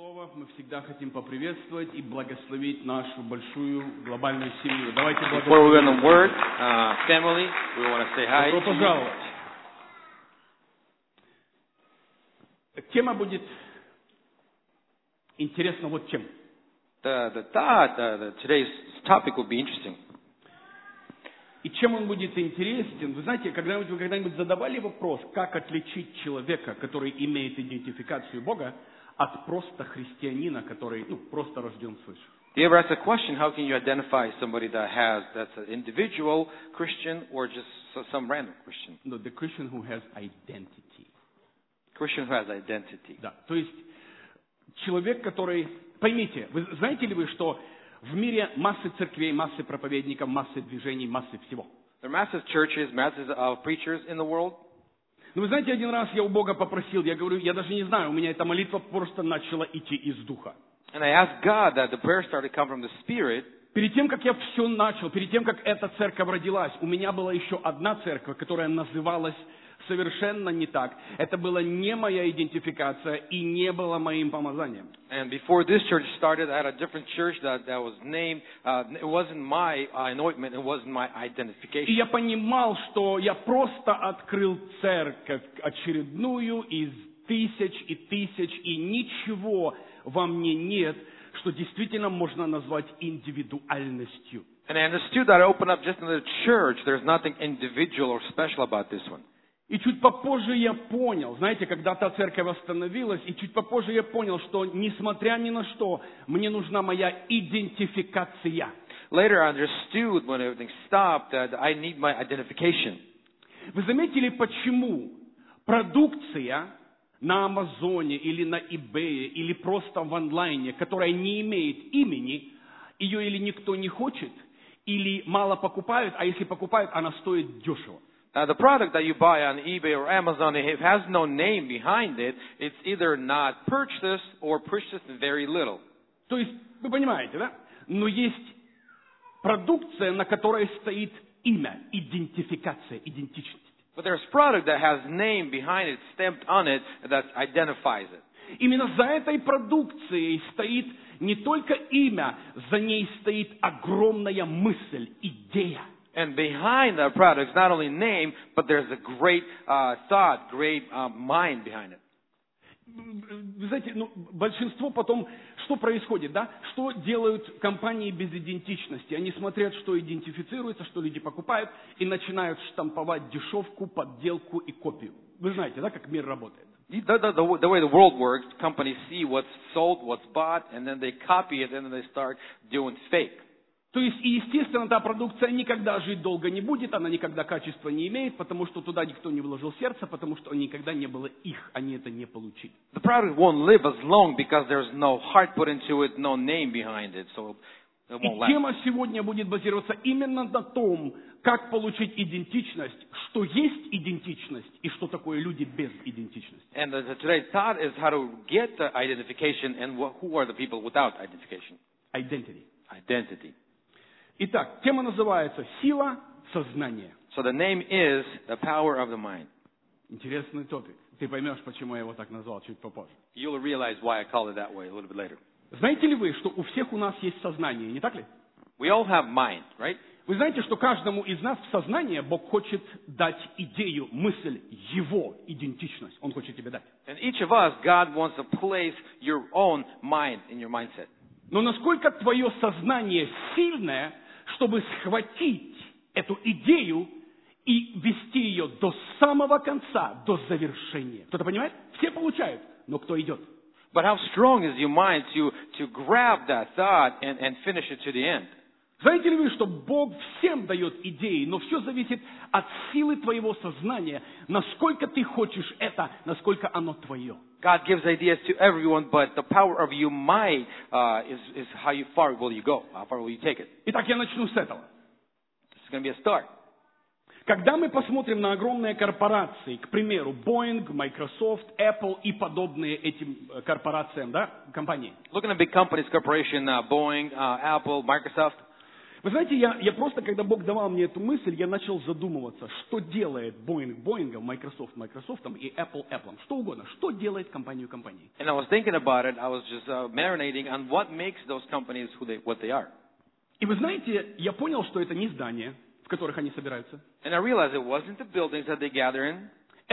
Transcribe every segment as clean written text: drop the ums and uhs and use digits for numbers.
слово, мы всегда хотим поприветствовать и благословить нашу большую глобальную семью. Давайте Before we go благословим. to word, family, we want to say hi Добро to you. пожаловать. Тема будет интересна вот чем. Today's topic will be interesting. И чем он будет интересен? Вы знаете, когда-нибудь вы когда-нибудь задавали вопрос, как отличить человека, который имеет идентификацию Бога, от просто христианина, который просто рожден свыше? Do you ever ask the question, how can you identify somebody that's an individual Christian or just some random Christian? No, the Christian who has identity. Christian who has identity. Да, то есть человек, который... Поймите, вы знаете ли вы, что в мире массы церквей, массы проповедников, массы движений, массы всего? There are massive churches, massive preachers in the world. Но вы знаете, один раз я у Бога попросил, я говорю, я даже не знаю, у меня эта молитва просто начала идти из духа. And I asked God that the prayer started to come from the Spirit. Перед тем, как я все начал, перед тем, как эта церковь родилась, у меня была еще одна церковь, которая называлась совершенно не так. Это была не моя идентификация и не было моим помазанием. And before this church started, I had a different church that was named, it wasn't my anointment, it wasn't my И identification. я понимал, что я просто открыл церковь очередную из тысяч, и ничего во мне нет, что действительно можно назвать индивидуальностью. And I understood that I opened up just another church. There's nothing individual or special about this one. И чуть попозже я понял, знаете, когда та церковь остановилась, и чуть попозже я понял, что несмотря ни на что, мне нужна моя идентификация. Later I understood when everything stopped that I need my identification. Вы заметили, почему продукция на Амазоне или на eBay или просто в онлайне, которая не имеет имени, ее или никто не хочет, или мало покупают, а если покупают, она стоит дешево. The product that you buy on eBay or Amazon, if it has no name behind it, it's either not purchased or purchased very little. То есть, вы понимаете, да? Но есть продукция, на которой стоит имя, идентификация, идентичность. But there's product that has name behind it, stamped on it, that identifies it. Именно за этой продукцией стоит не только имя, за ней стоит огромная мысль, идея. And behind that product is not only name, but there's a great thought, great mind behind it. Вы знаете, большинство потом, что происходит, да? Что делают компании без идентичности? Они смотрят, что идентифицируется, что люди покупают, и начинают штамповать дешевку, подделку и копию. Вы знаете, да, как мир работает? The way the world works, companies see what's sold, what's bought, and then they copy it, and then they start doing fake. То есть, и естественно, та продукция никогда жить долго не будет, она никогда качества не имеет, потому что туда никто не вложил сердце, потому что никогда не было их, они это не получили. The product won't live as long because there's no heart put into it, no name behind it, so it won't И last. тема сегодня будет базироваться именно на том, как получить идентичность, что есть идентичность и что такое люди без идентичности. And today's thought is how to get the identification and who are the people without identification. Identity. Identity. Итак, тема называется «Сила сознания». So the name is the power of the mind. Интересный топик. Ты поймешь, почему я его так назвал чуть попозже. You'll realize why I call it that way a little bit later. Знаете ли вы, что у всех у нас есть сознание, не так ли? We all have mind, right? Вы знаете, что каждому из нас в сознание Бог хочет дать идею, мысль, его идентичность. Он хочет тебе дать. And each of us, God wants to place your own mind in your mindset. Но насколько твое сознание сильное, чтобы схватить эту идею и вести ее до самого конца, до завершения. Кто-то понимает? Все получают, но кто идет? But how strong is your mind to grab that thought and finish it to the end? Знаете ли вы, что Бог всем дает идеи, но все зависит от силы твоего сознания, насколько ты хочешь это, насколько оно твое. God gives ideas to everyone, but the power of your mind is how far will you go? How far will you take it? Итак, я начну с этого. This is going to be a start. Когда мы посмотрим на огромные корпорации, к примеру, Boeing, Microsoft, Apple и подобные этим корпорациям, да, компании, Looking at big companies, corporation, Boeing, Apple, Microsoft, Вы знаете, я просто, когда Бог давал мне эту мысль, я начал задумываться, что делает Boeing Боингом, Microsoft Microsoftом и Apple Apple'ом, что угодно, что делает компанию компанией. And I was thinking about it. I was just marinating on what makes those companies what they are. И вы знаете, я понял, что это не здания, в которых они собираются. And I realized it wasn't the buildings that they gather in.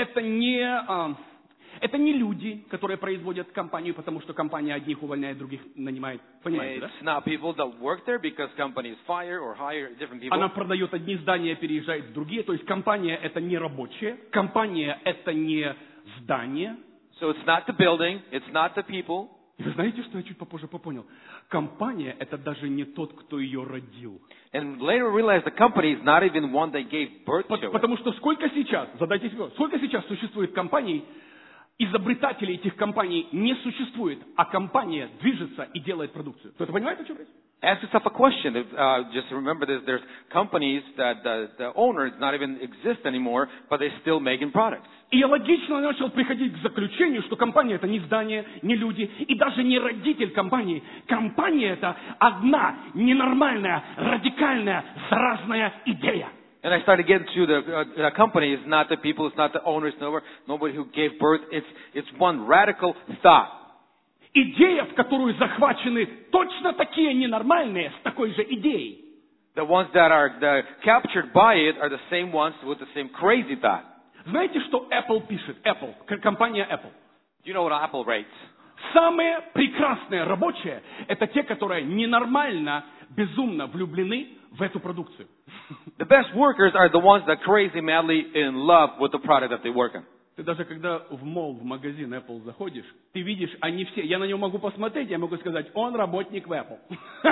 Это не люди, которые производят компанию, потому что компания одних увольняет, других нанимает. Понимаете, да? It's not people that work there because companies fire or hire different people. Она продает одни здания, переезжает в другие. То есть компания это не рабочая, компания это не здание. So it's not the building, it's not the people. И вы знаете, что я чуть попозже понял? Компания это даже не тот, кто ее родил. And later we realized the company is not even one they gave birth to. Потому что сколько сейчас, задайте себе, сколько сейчас существует компаний, изобретателей этих компаний не существует, а компания движется и делает продукцию. Кто-то понимает, о чем речь? Ask yourself a question. Just remember this. There's companies that the owners not even exist anymore, but they're still making products. И я логично начал приходить к заключению, что компания это не здание, не люди, и даже не родитель компании. Компания это одна ненормальная, радикальная, заразная идея. And I started getting to the company is not the people, it's not the owners, nobody who gave birth. It's one radical thought. Идея, в которую захвачены точно такие ненормальные с такой же идеей. The ones that are captured by it are the same ones with the same crazy thought. Знаете, что Apple пишет? Apple, компания Apple. Do you know what Apple rates? Самые прекрасные рабочие – это те, которые ненормально, безумно влюблены в эту продукцию. The best workers are the ones that crazy madly in love with the product that they work on. Ты даже когда в молл, в магазин Apple заходишь, ты видишь, они все, я на него могу посмотреть, я могу сказать, он работник в Apple.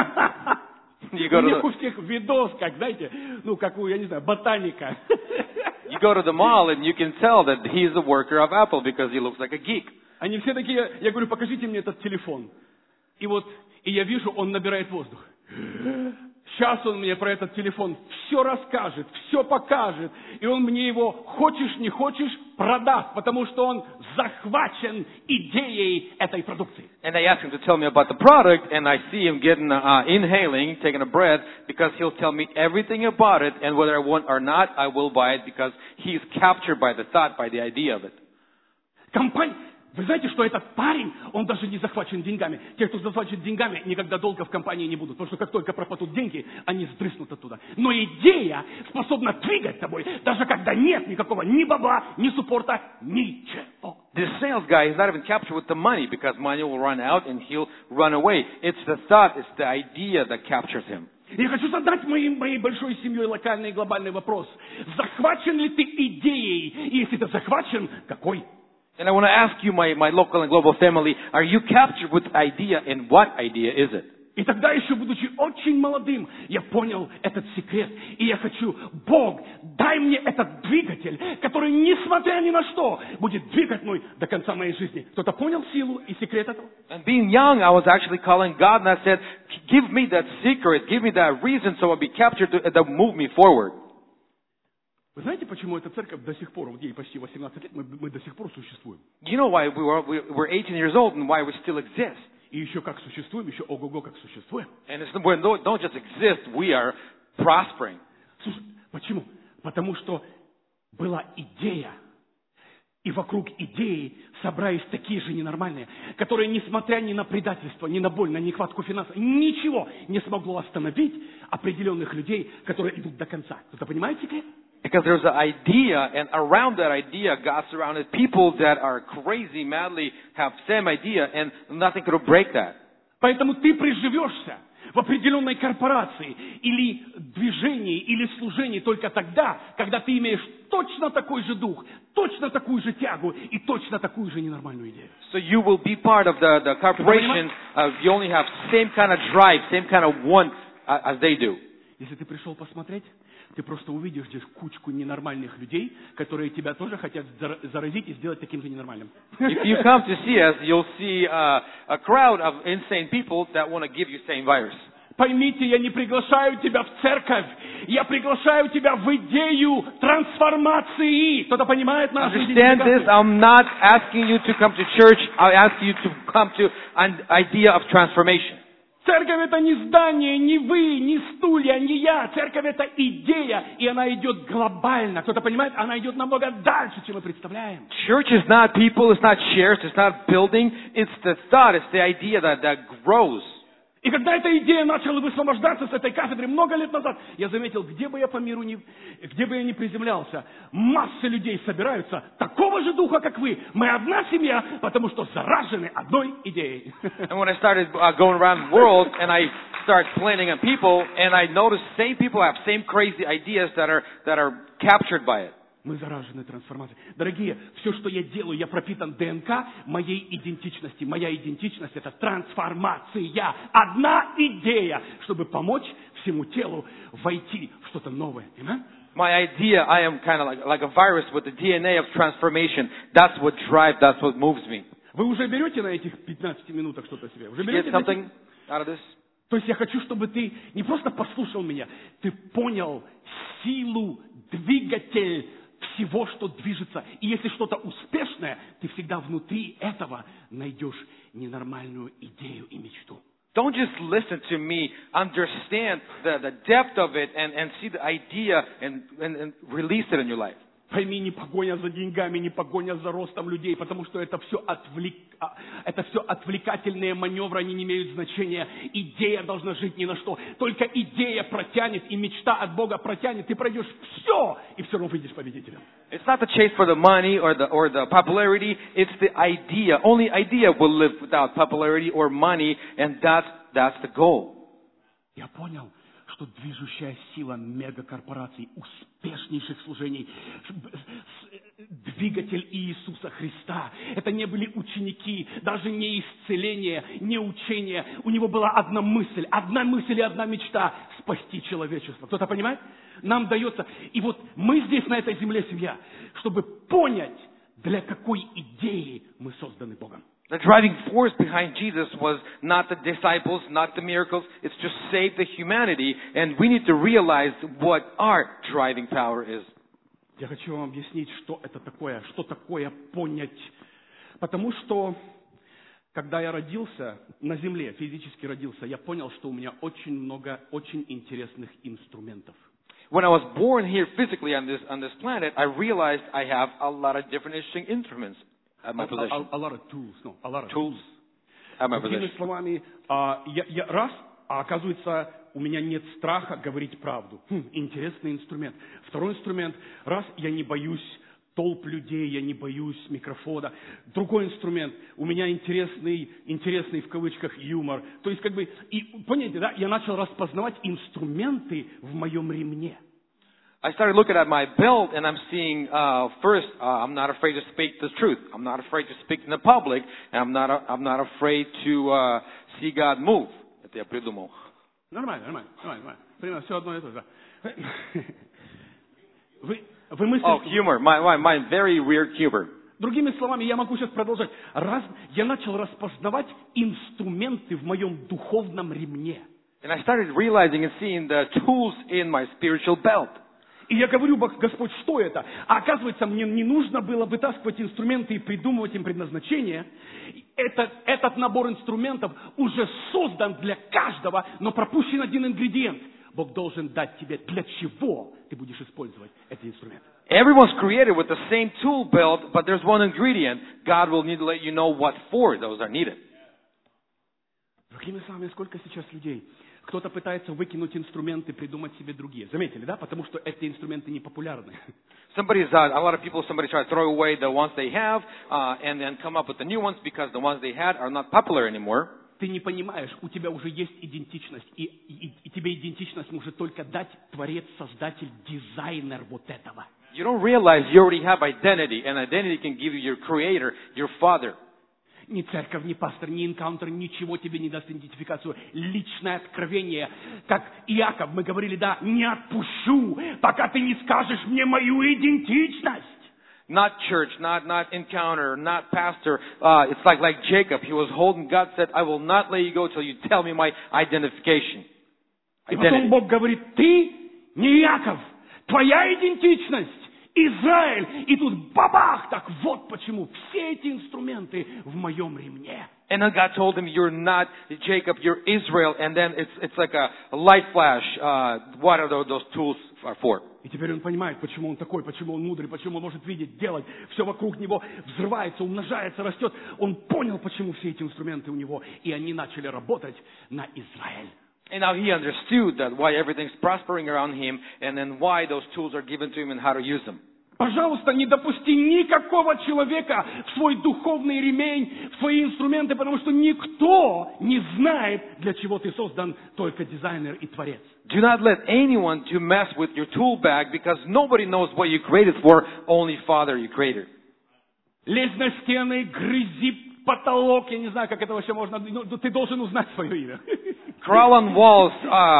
У них у всех видос, как, знаете, как у, я не знаю, ботаника. You go to the mall and you can tell that he's a worker of Apple because he looks like a geek. Они все такие, я говорю, покажите мне этот телефон. И я вижу, он набирает воздух. Сейчас он мне про этот телефон все расскажет, все покажет. И он мне его, хочешь не хочешь, продаст, потому что он захвачен идеей этой продукции. And I ask him to tell me about the product, and I see him getting inhaling, taking a breath, because he'll tell me everything about it, and whether I want or not, I will buy it because he's captured by the thought, by the idea of it. Вы знаете, что этот парень, он даже не захвачен деньгами. Те, кто захвачен деньгами, никогда долго в компании не будут. Потому что как только пропадут деньги, они сдрыснут оттуда. Но идея способна двигать тобой, даже когда нет никакого ни бабла, ни суппорта, ничего. This sales guy is not even captured with the money because money will run out and he'll run away. It's the thought, it's the idea that captures him. Я хочу задать моей большой семьей локальный и глобальный вопрос. Захвачен ли ты идеей? И если ты захвачен, какой? And I want to ask you, my local and global family, are you captured with idea, and what idea is it? И тогда, еще будучи очень молодым, я понял этот секрет. И я хочу, Бог, дай мне этот двигатель, который, несмотря ни на что, будет двигать мной до конца моей жизни. Кто-то понял силу и секрет этого? And being young, I was actually calling God, and I said, give me that secret, give me that reason so I'll be captured that move me forward. Вы знаете, почему эта церковь до сих пор, ей почти 18 лет, мы до сих пор существуем? You know why we're 18 years old and why we still exist? И еще как существуем, еще ого-го как существуем. And we don't just exist, we are prospering. Слушай, почему? Потому что была идея, и вокруг идеи собрались такие же ненормальные, которые, несмотря ни на предательство, ни на боль, на нехватку финансов, ничего не смогло остановить определенных людей, которые идут до конца. Кто-то понимает секрет? Because there's an idea, and around that idea, God surrounded people that are crazy, madly have same idea, and nothing could break that. Поэтому ты приживешься в определенной корпорации или движении, или служении только тогда, когда ты имеешь точно такой же дух, точно такую же тягу и точно такую же ненормальную идею. So you will be part of the corporation. You only have same kind of drive, same kind of want as they do. Если ты пришел посмотреть, ты просто увидишь здесь кучку ненормальных людей, которые тебя тоже хотят заразить и сделать таким же ненормальным. If you come to see us, you'll see a crowd of insane people that want to give you same virus. Поймите, я не приглашаю тебя в церковь, я приглашаю тебя в идею трансформации. Кто-то понимает нашу Understand this? I'm not asking you to come to church. I'm asking you to come to an idea of transformation. Церковь это не здание, не вы, не стулья, не я. Церковь это идея, и она идет глобально. Кто-то понимает, она идет намного дальше, чем мы представляем. Church is not people, it's not chairs, it's not building, it's the thought, it's the idea that grows. И когда эта идея начала высвобождаться с этой кафедры много лет назад, я заметил, где бы я по миру где бы я ни приземлялся, массы людей собираются такого же духа, как вы. Мы одна семья, потому что заражены одной идеей. And when I started going around the world and I started planning on people, and I noticed same people have same crazy ideas that are captured by it. Мы заражены трансформацией. Дорогие, все, что я делаю, я пропитан ДНК моей идентичности. Моя идентичность – это трансформация. Одна идея, чтобы помочь всему телу войти в что-то новое. Amen? My idea, I am kind of like a virus with the DNA of transformation. That's what drives, that's what moves me. Вы уже берете на этих 15 минутах что-то себе? Уже Get берете something out of this? То есть я хочу, чтобы ты не просто послушал меня, ты понял силу, двигатель всего, что движется. И если что-то успешное, ты всегда внутри этого найдешь ненормальную идею и мечту. Don't just listen to me, understand the depth of it and see the idea and release it in your life. Пойми, не погоня за деньгами, не погоня за ростом людей, потому что это все отвлекательные маневры, они не имеют значения. Идея должна жить ни на что. Только идея протянет, и мечта от Бога протянет. Ты пройдешь все, и все равно выйдешь победителем. It's not the chase for the money or the popularity. It's the idea. Only idea will live without popularity or money, and that's the goal. Я понял, что движущая сила мегакорпораций, успешнейших служений, двигатель Иисуса Христа. Это не были ученики, даже не исцеление, не учение. У него была одна мысль и одна мечта – спасти человечество. Кто-то понимает? Нам дается. И вот мы здесь, на этой земле, семья, чтобы понять, для какой идеи мы созданы Богом. The driving force behind Jesus was not the disciples, not the miracles. It's to save the humanity, and we need to realize what our driving power is. Я хочу вам объяснить, что такое понять. Потому что, когда я родился на земле, физически родился, я понял, что у меня очень много очень интересных инструментов. When I was born here physically on this planet, I realized I have a lot of different interesting instruments at my possession. A lot of tools. A lot of Tools at my Другими possession. словами, оказывается, у меня нет страха говорить правду. Интересный инструмент. Второй инструмент, я не боюсь толп людей, я не боюсь микрофона. Другой инструмент, у меня интересный в кавычках юмор. То есть, понимаете, да, я начал распознавать инструменты в моем ремне. I started looking at my belt and I'm seeing, first, I'm not afraid to speak the truth. I'm not afraid to speak in the public. And I'm not afraid to see God move. Это я придумал. Нормально. Примерно все одно и то же. Вы мыслите... Oh, humor. My very weird humor. Другими словами, я могу сейчас продолжать. Я начал распознавать инструменты в моем духовном ремне. And I started realizing and seeing the tools in my spiritual belt. И я говорю, Господь, что это? А оказывается, мне не нужно было вытаскивать инструменты и придумывать им предназначение. Этот набор инструментов уже создан для каждого, но пропущен один ингредиент. Бог должен дать тебе, для чего ты будешь использовать эти инструменты. Everyone's created with the same tool belt, but there's one ingredient. God will need to let you know what for those are needed. Другими словами, сколько сейчас людей? Кто-то пытается выкинуть инструменты, придумать себе другие. Заметили, да? Потому что эти инструменты не популярны. A lot of people, somebody try to throw away the ones they have, and then come up with the new ones because the ones they had are not popular anymore. Ты не понимаешь, у тебя уже есть идентичность, и тебе идентичность может только дать Творец, Создатель, дизайнер вот этого. You don't realize you already have identity, and identity can give you your creator, your father. Ни церковь, ни пастор, ни энкаунтер, ничего тебе не даст идентификацию. Личное откровение. Как Иаков, мы говорили, да, не отпущу, пока ты не скажешь мне мою идентичность. Not church, not encounter, not pastor. It's like Jacob. He was holding, God said, I will not let you go till you tell me my identification. И потом Бог говорит, ты не Иаков, твоя идентичность. Израиль. И тут бабах! Так вот почему все эти инструменты в моем ремне. And then God told him, you're not Jacob, you're Israel. And then it's like a light flash. What are those tools are for? И теперь он понимает, почему он такой, почему он мудрый, почему он может видеть, делать. Все вокруг него взрывается, умножается, растет. Он понял, почему все эти инструменты у него. И они начали работать на Израиль. And now he understood that why everything's prospering around him, and then why those tools are given to him and how to use them. Пожалуйста, не допусти никакого человека в свой духовный ремень, в свои инструменты, потому что никто не знает, для чего ты создан, только дизайнер и творец. Do not let anyone to mess with your tool bag, because nobody knows what you created for, only Father, your Creator. Лезь на стены, грызи потолок, я не знаю, как это вообще можно, но ты должен узнать свое имя. Crawl on walls,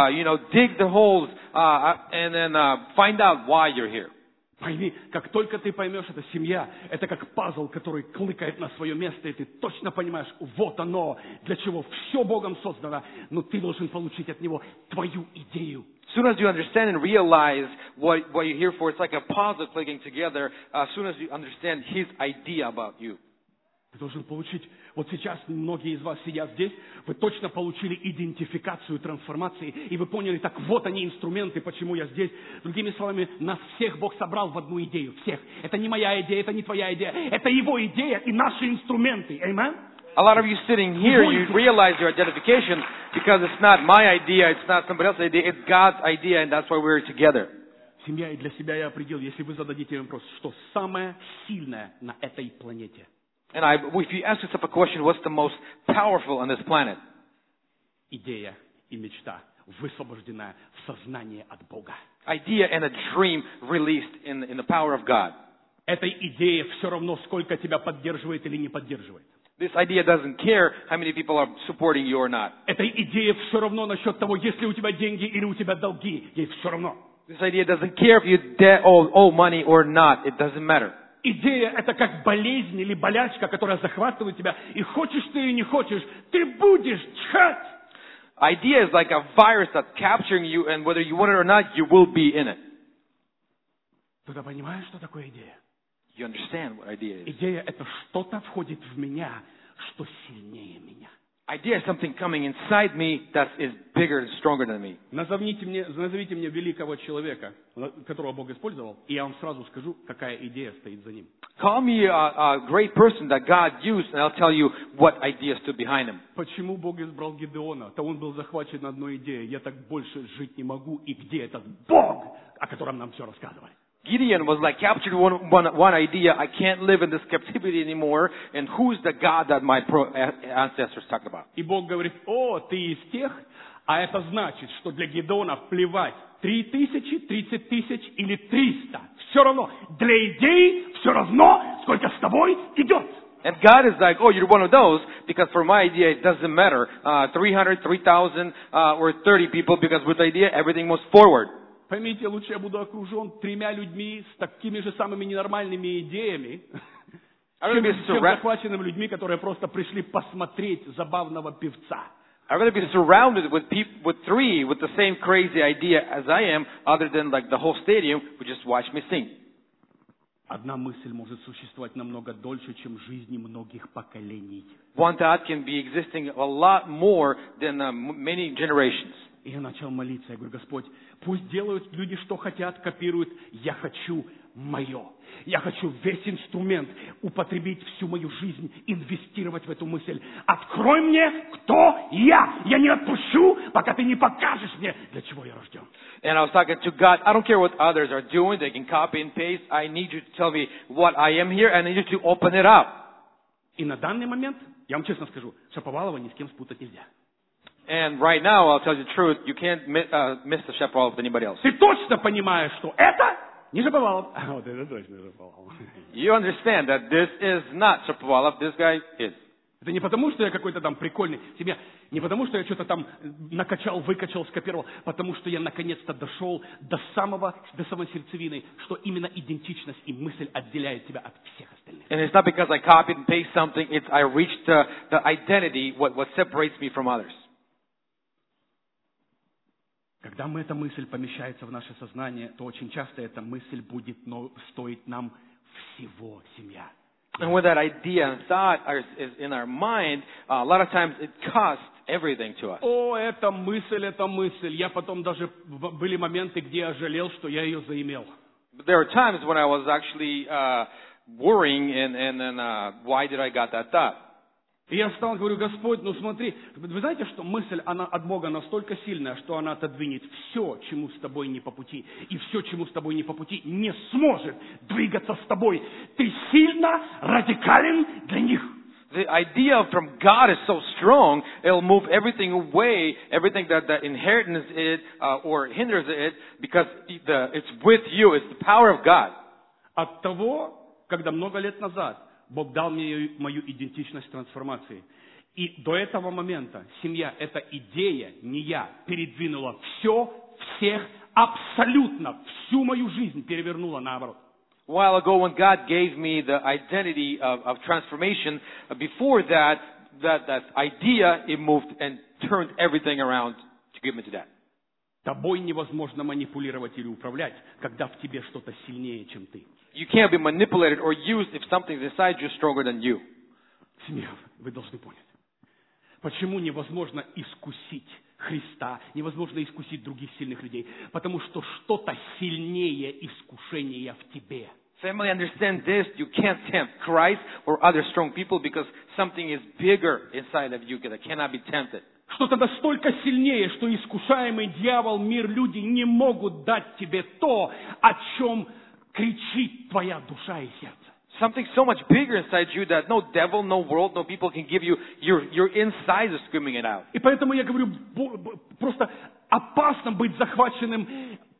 dig the holes, and then find out why you're here. Пойми, как только ты поймешь, это семья, это как пазл, который кликает на свое место, и ты точно понимаешь, вот оно, для чего все Богом создано, но ты должен получить от Него твою идею. As soon as you understand and realize what you're here for, it's like a puzzle clicking together. As soon as you understand His idea about you. Ты должен получить, вот сейчас многие из вас сидят здесь, вы точно получили идентификацию трансформации, и вы поняли, так вот они инструменты, почему я здесь. Другими словами, нас всех Бог собрал в одну идею, всех. Это не моя идея, это не твоя идея, это Его идея и наши инструменты. Amen? A lot of you sitting here, you realize your identification because it's not my idea, it's not somebody else's idea, it's God's idea, and that's why we're together. Семья, и для себя я определил, если вы зададите вопрос, что самое сильное на этой планете. And if you ask yourself a question, what's the most powerful on this planet? Идея и мечта, высвобожденная в сознание от Бога. Idea and a dream released in the power of God. Этой идее все равно, сколько тебя поддерживает или не поддерживает. This idea doesn't care how many people are supporting you or not. Этой идее все равно насчет того, есть ли у тебя деньги или у тебя долги. Ей все равно. This idea doesn't care if you owe money or not. It doesn't matter. Идея – это как болезнь или болячка, которая захватывает тебя. И хочешь ты или не хочешь, ты будешь чхать. Idea is like a virus that's capturing you, and whether you want it or not, you will be in it. Ты понимаешь, что такое идея? You understand what idea is? Идея – это что-то входит в меня, что сильнее меня. Idea is something coming inside me that is bigger and stronger than me. Назовите мне великого человека, которого Бог использовал, и я вам сразу скажу, какая идея стоит за ним. Call me a great person that God used, and I'll tell you what idea stood behind him. Почему Бог избрал Гедеона? То он был захвачен одной идеей. Я так больше жить не могу. И где этот Бог, о котором нам все рассказывали? Gideon was like captured one idea. I can't live in this captivity anymore. And who's the God that my ancestors talked about? И Бог говорит, ты из тех, а это значит, что для Гедеона плевать, 3000, 30 тысяч или 300. Все равно. Для идеи все равно, сколько с тобой идет. And God is like, you're one of those, because for my idea, it doesn't matter. 300, 3,000, or 30 people, because with idea, everything moves forward. Поймите, лучше я буду окружен 3 людьми с такими же самыми ненормальными идеями, чем захваченными людьми, которые просто пришли посмотреть забавного певца. I'm going to be surrounded with people, with 3 with the same crazy idea as I am, other than like the whole stadium who just watch me sing. Одна мысль может существовать намного дольше, чем жизни многих поколений. One thought can be existing a lot more than many generations. И я начал молиться. Я говорю, Господь, пусть делают люди, что хотят, копируют. Я хочу мое. Я хочу весь инструмент употребить всю мою жизнь, инвестировать в эту мысль. Открой мне, кто я. Я не отпущу, пока ты не покажешь мне, для чего я рожден. And I was talking to God. I don't care what others are doing. They can copy and paste. I need you to tell me what I am here, and I need you to open it up. И на данный момент, я вам честно скажу, Шаповалова ни с кем спутать нельзя. And right now, I'll tell you the truth, you can't miss the Shapovalov with anybody else. Ты точно понимаешь, что это не Шаповалов. Вот это точно Шаповалов. You understand that this is not Shapovalov, this guy is. Это не потому, что я какой-то там прикольный себе, не потому, что я что-то там накачал, выкачал, скопировал, потому что я наконец-то дошел до самой сердцевины, что именно идентичность и мысль отделяет тебя от всех остальных. And it's not because I copied and pasted something, it's I reached the identity, what separates me from others. Когда эта мысль помещается в наше сознание, то очень часто эта мысль будет стоить нам всего, семья. And when that idea and thought is in our mind, a lot of times it costs everything to us. О, эта мысль. Я потом даже, были моменты, где я жалел, что я ее заимел. But there are times when I was actually worrying and why did I got that thought? И я встал и говорю: Господь, ну смотри, вы знаете, что мысль, она от Бога настолько сильная, что она отодвинет все, чему с тобой не по пути. И все, чему с тобой не по пути, не сможет двигаться с тобой. Ты сильно радикален для них. The idea from God is so strong, it'll move everything away, everything that inheritance it or hinders it, because it's with you, it's the power of God. От того, когда много лет назад Бог дал мне мою идентичность трансформации. И до этого момента семья, эта идея, не я, передвинула все, всех, абсолютно всю мою жизнь перевернула наоборот. A while ago when God gave me the identity of transformation, before that idea, it moved and turned everything around to give me to that. Тобой невозможно манипулировать или управлять, когда в тебе что-то сильнее, чем ты. You can't be manipulated or used if something inside you is stronger than you. Семья, вы должны понять. Почему невозможно искусить Христа, невозможно искусить других сильных людей? Потому что что-то сильнее искушения в тебе. Family, understand this. You can't tempt Christ or other strong people because something is bigger inside of you that cannot be tempted. Что-то настолько сильнее, что искушаемый дьявол, мир, люди не могут дать тебе то, о чем кричит твоя душа и сердце. Something so much bigger inside you that no devil, no world, no people can give you. Your inside is screaming it out. И поэтому я говорю, просто опасно быть захваченным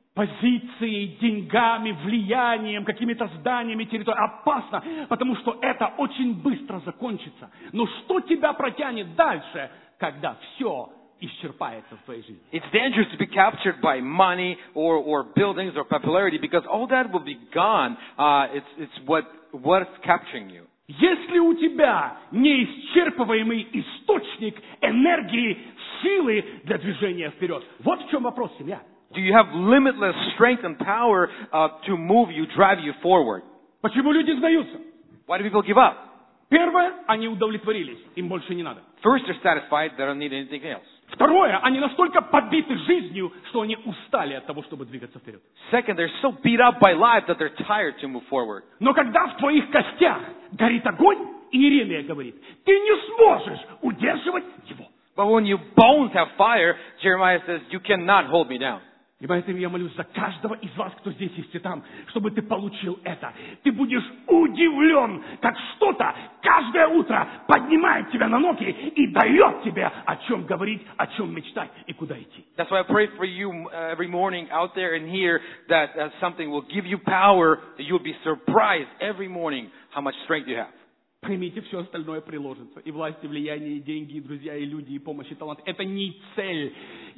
позицией, деньгами, влиянием, какими-то зданиями, территорией. Опасно, потому что это очень быстро закончится. Но что тебя протянет дальше, когда все исчерпается в твоей жизни? It's dangerous to be captured by money or buildings or popularity because all that will be gone. It's what's capturing you. Если у тебя неисчерпываемый источник энергии, силы для движения вперед. Вот в чем вопрос, семья. Do you have limitless strength and power to move you, drive you forward? Почему люди сдаются? Why do people give up? Первое, они удовлетворились, им больше не надо. First, they're satisfied, they don't need anything else. Второе, они настолько побиты жизнью, что они устали от того, чтобы двигаться вперед. Second, they're so beat up by life that they're tired to move forward. Но когда в твоих костях горит огонь, и Иеремия говорит, ты не сможешь удерживать его. But when your bones have fire, Jeremiah says, you cannot hold me down. И поэтому я молюсь за каждого из вас, кто здесь есть и там, чтобы ты получил это. Ты будешь удивлен, как что-то каждое утро поднимает тебя на ноги и дает тебе о чем говорить, о чем мечтать и куда идти. That's why I pray for you every morning out there and here that something will give you power, that you'll be surprised every morning how much strength you have. Поймите, все остальное приложится. И власть, и влияние, и деньги, и друзья, и люди, и помощь, и талант. Это не цель.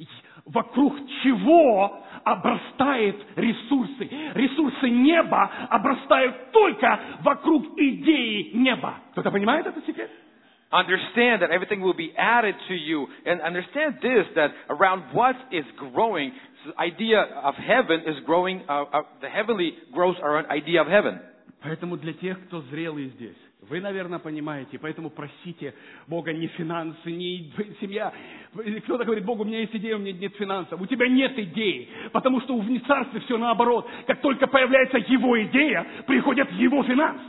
Вокруг чего обрастают ресурсы? Ресурсы неба обрастают только вокруг идеи неба. Кто-то понимает этот секрет? Understand that everything will be added to you. And understand this, that around what is growing, the idea of heaven is growing, the heavenly grows around idea of heaven. Поэтому для тех, кто зрелый здесь, вы, наверное, понимаете, поэтому просите Бога не финансы, не семья. Кто-то говорит, Бог, у меня есть идея, у меня нет финансов. У тебя нет идеи, потому что в царстве все наоборот. Как только появляется его идея, приходят его финансы.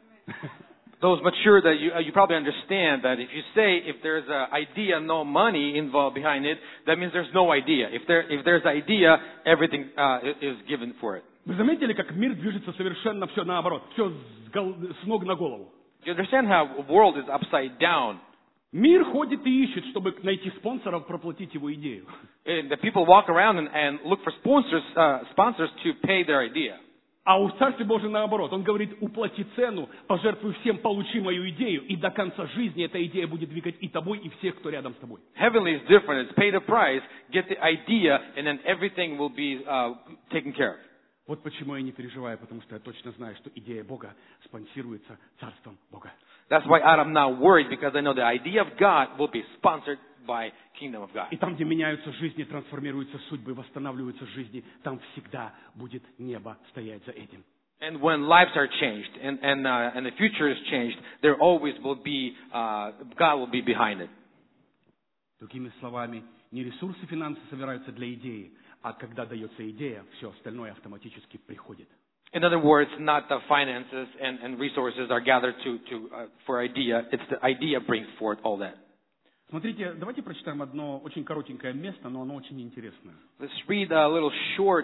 Those mature that you probably understand that if you say if there's an idea, no money involved behind it, that means there's no idea. If there's idea, everything is given for it. Вы заметили, как мир движется совершенно все наоборот, все с ног на голову? You understand how the world is upside down? Мир ходит и ищет, чтобы найти спонсоров, проплатить его идею. And the people walk around and look for sponsors to pay their idea. А у Царствия Божьего наоборот. Он говорит, уплати цену, пожертвуй всем, получи мою идею, и до конца жизни эта идея будет двигать и тобой, и всех, кто рядом с тобой. Heavenly is different. It's pay the price, get the idea, and then everything will be taken care of. Вот почему я не переживаю, потому что я точно знаю, что идея Бога спонсируется Царством Бога. That's why I'm not worried, because I know the idea of God will be sponsored by Kingdom of God. И там, где меняются жизни, трансформируются судьбы, восстанавливаются жизни, там всегда будет небо стоять за этим. And when lives are changed and the future is changed, there always will be, God will be behind it. Другими словами, не ресурсы, финансы собираются для идеи, а когда дается идея, все остальное автоматически приходит. In other words, not the finances and resources are gathered for idea. It's the idea brings forth all that. Смотрите, давайте прочитаем одно очень коротенькое место, но оно очень интересное. Let's read a little short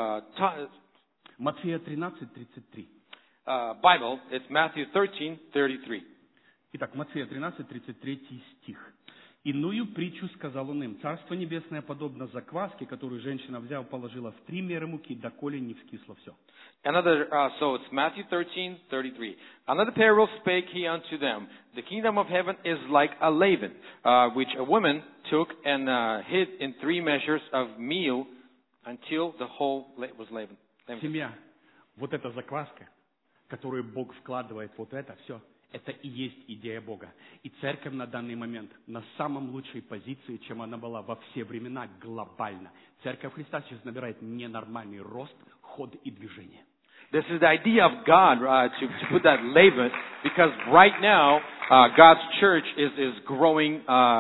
Матфея 13:33. Bible. It's Matthew 13:33. Итак, Матфея 13:33 стих. «Иную притчу сказал он им. Царство небесное подобно закваске, которую женщина, взяв, положила в 3 меры муки, доколе не вскисло все». So it's Matthew 13:33. Another parable spake he unto them. The kingdom of heaven is like a leaven, which a woman took and hid in 3 measures of meal until the whole was leavened. Семья, вот эта закваска, которую Бог вкладывает, вот это все, это и есть идея Бога. И церковь на данный момент на самом лучшей позиции, чем она была во все времена глобально. Церковь Христа сейчас набирает ненормальный рост, ход и движение. This is the idea of God to put that leaven, because right now God's church is growing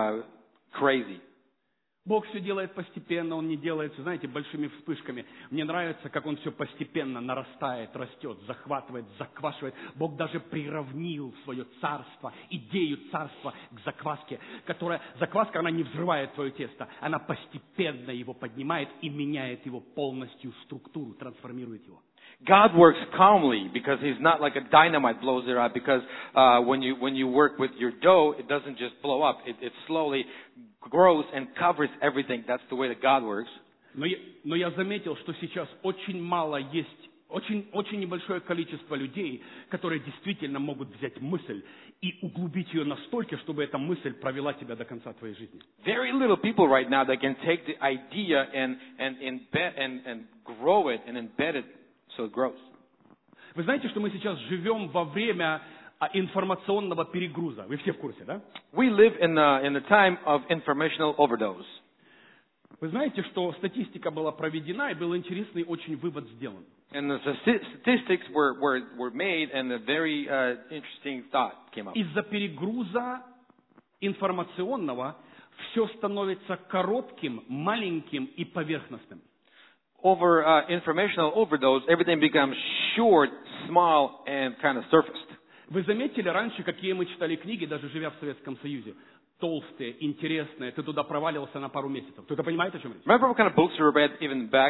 crazy. Бог все делает постепенно, Он не делает, знаете, большими вспышками. Мне нравится, как Он все постепенно нарастает, растет, захватывает, заквашивает. Бог даже приравнил свое царство, идею царства к закваске, закваска, она не взрывает твое тесто, она постепенно его поднимает и меняет его полностью структуру, трансформирует его. God works calmly because He's not like a dynamite blows it up. Because when you work with your dough, it doesn't just blow up. It slowly grows and covers everything. That's the way that God works. Но я заметил, что сейчас очень мало есть, очень небольшое количество людей, которые действительно могут взять мысль и углубить ее настолько, чтобы эта мысль провела тебя до конца твоей жизни. Very little people right now that can take the idea and embed and grow it and embed it. So it grows. Вы знаете, что мы сейчас живем во время информационного перегруза? Вы все в курсе, да? We live in the time of informational overdose. Вы знаете, что статистика была проведена, и был интересный очень вывод сделан. And the statistics were made, and a very interesting thought came up. Из-за перегруза информационного все становится коротким, маленьким и поверхностным. Over informational overdose, everything becomes short, small, and kind of surfaced. Вы заметили раньше, какие мы читали книги, даже живя в Советском Союзе? Толстые, интересные, ты туда проваливался на пару месяцев. Кто-то понимает, о чем речь? Remember what kind of books we read even back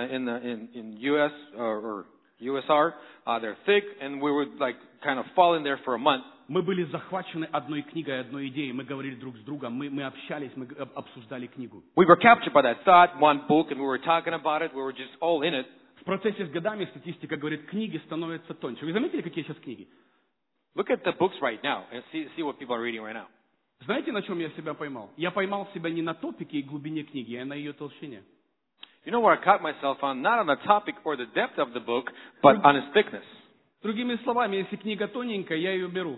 in US or USR? They're thick, and we would like kind of fall in there for a month. Мы были захвачены одной книгой, одной идеей. Мы говорили друг с другом, мы общались, мы обсуждали книгу. We were captured by that thought, one book, and we were talking about it. We were just all in it. В процессе с годами статистика говорит, книги становятся тоньше. Вы заметили, какие сейчас книги? Look at the books right now and see what people are reading right now. Знаете, на чем я себя поймал? Я поймал себя не на топике и глубине книги, а на ее толщине. You know where I caught myself on? Not on the topic or the depth of the book, but on its thickness. Другими словами, если книга тоненькая, я ее беру.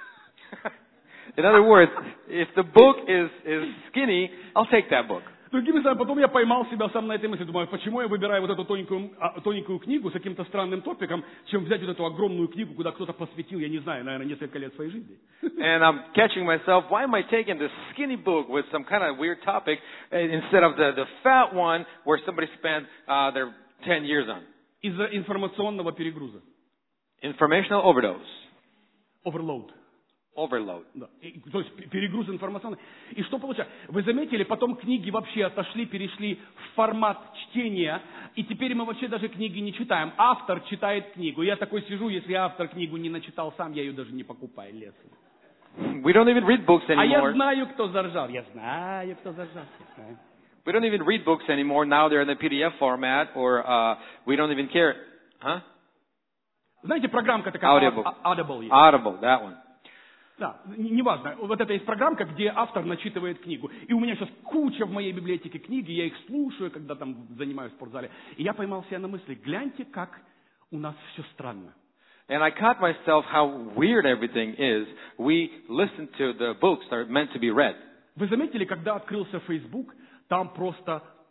In other words, if the book is skinny, I'll take that book. Другими словами, потом я поймал себя сам на этой мысли. Думаю, почему я выбираю вот эту тоненькую книгу с каким-то странным топиком, чем взять вот эту огромную книгу, куда кто-то посвятил, я не знаю, наверное, несколько лет своей жизни. And I'm catching myself, why am I taking this skinny book with some kind of weird topic instead of the fat one where somebody spent their 10 years on? Из-за информационного перегруза. Informational overdose. Overload. Overload. Да. То есть перегруз информационный. И что получается? Вы заметили, потом книги вообще перешли в формат чтения, и теперь мы вообще даже книги не читаем. Автор читает книгу. Я такой сижу, если автор книгу не начитал сам, я ее даже не покупаю. Лесу. We don't even read books anymore. А я знаю, кто заржал. Я знаю, кто заржал. We don't even read books anymore. Now they're in the PDF format, or we don't even care. Huh? Знаете, программка такая Audible есть. Audible, that one. Да, неважно. Вот это есть программка, где автор начитывает книгу. И у меня сейчас куча в моей библиотеке книги, я их слушаю, когда там занимаюсь в спортзале. И я поймал себя на мысли, гляньте, как у нас все странно. And I caught myself how weird everything is. We listen to the books that are meant to be read. Вы заметили, когда открылся Facebook, там просто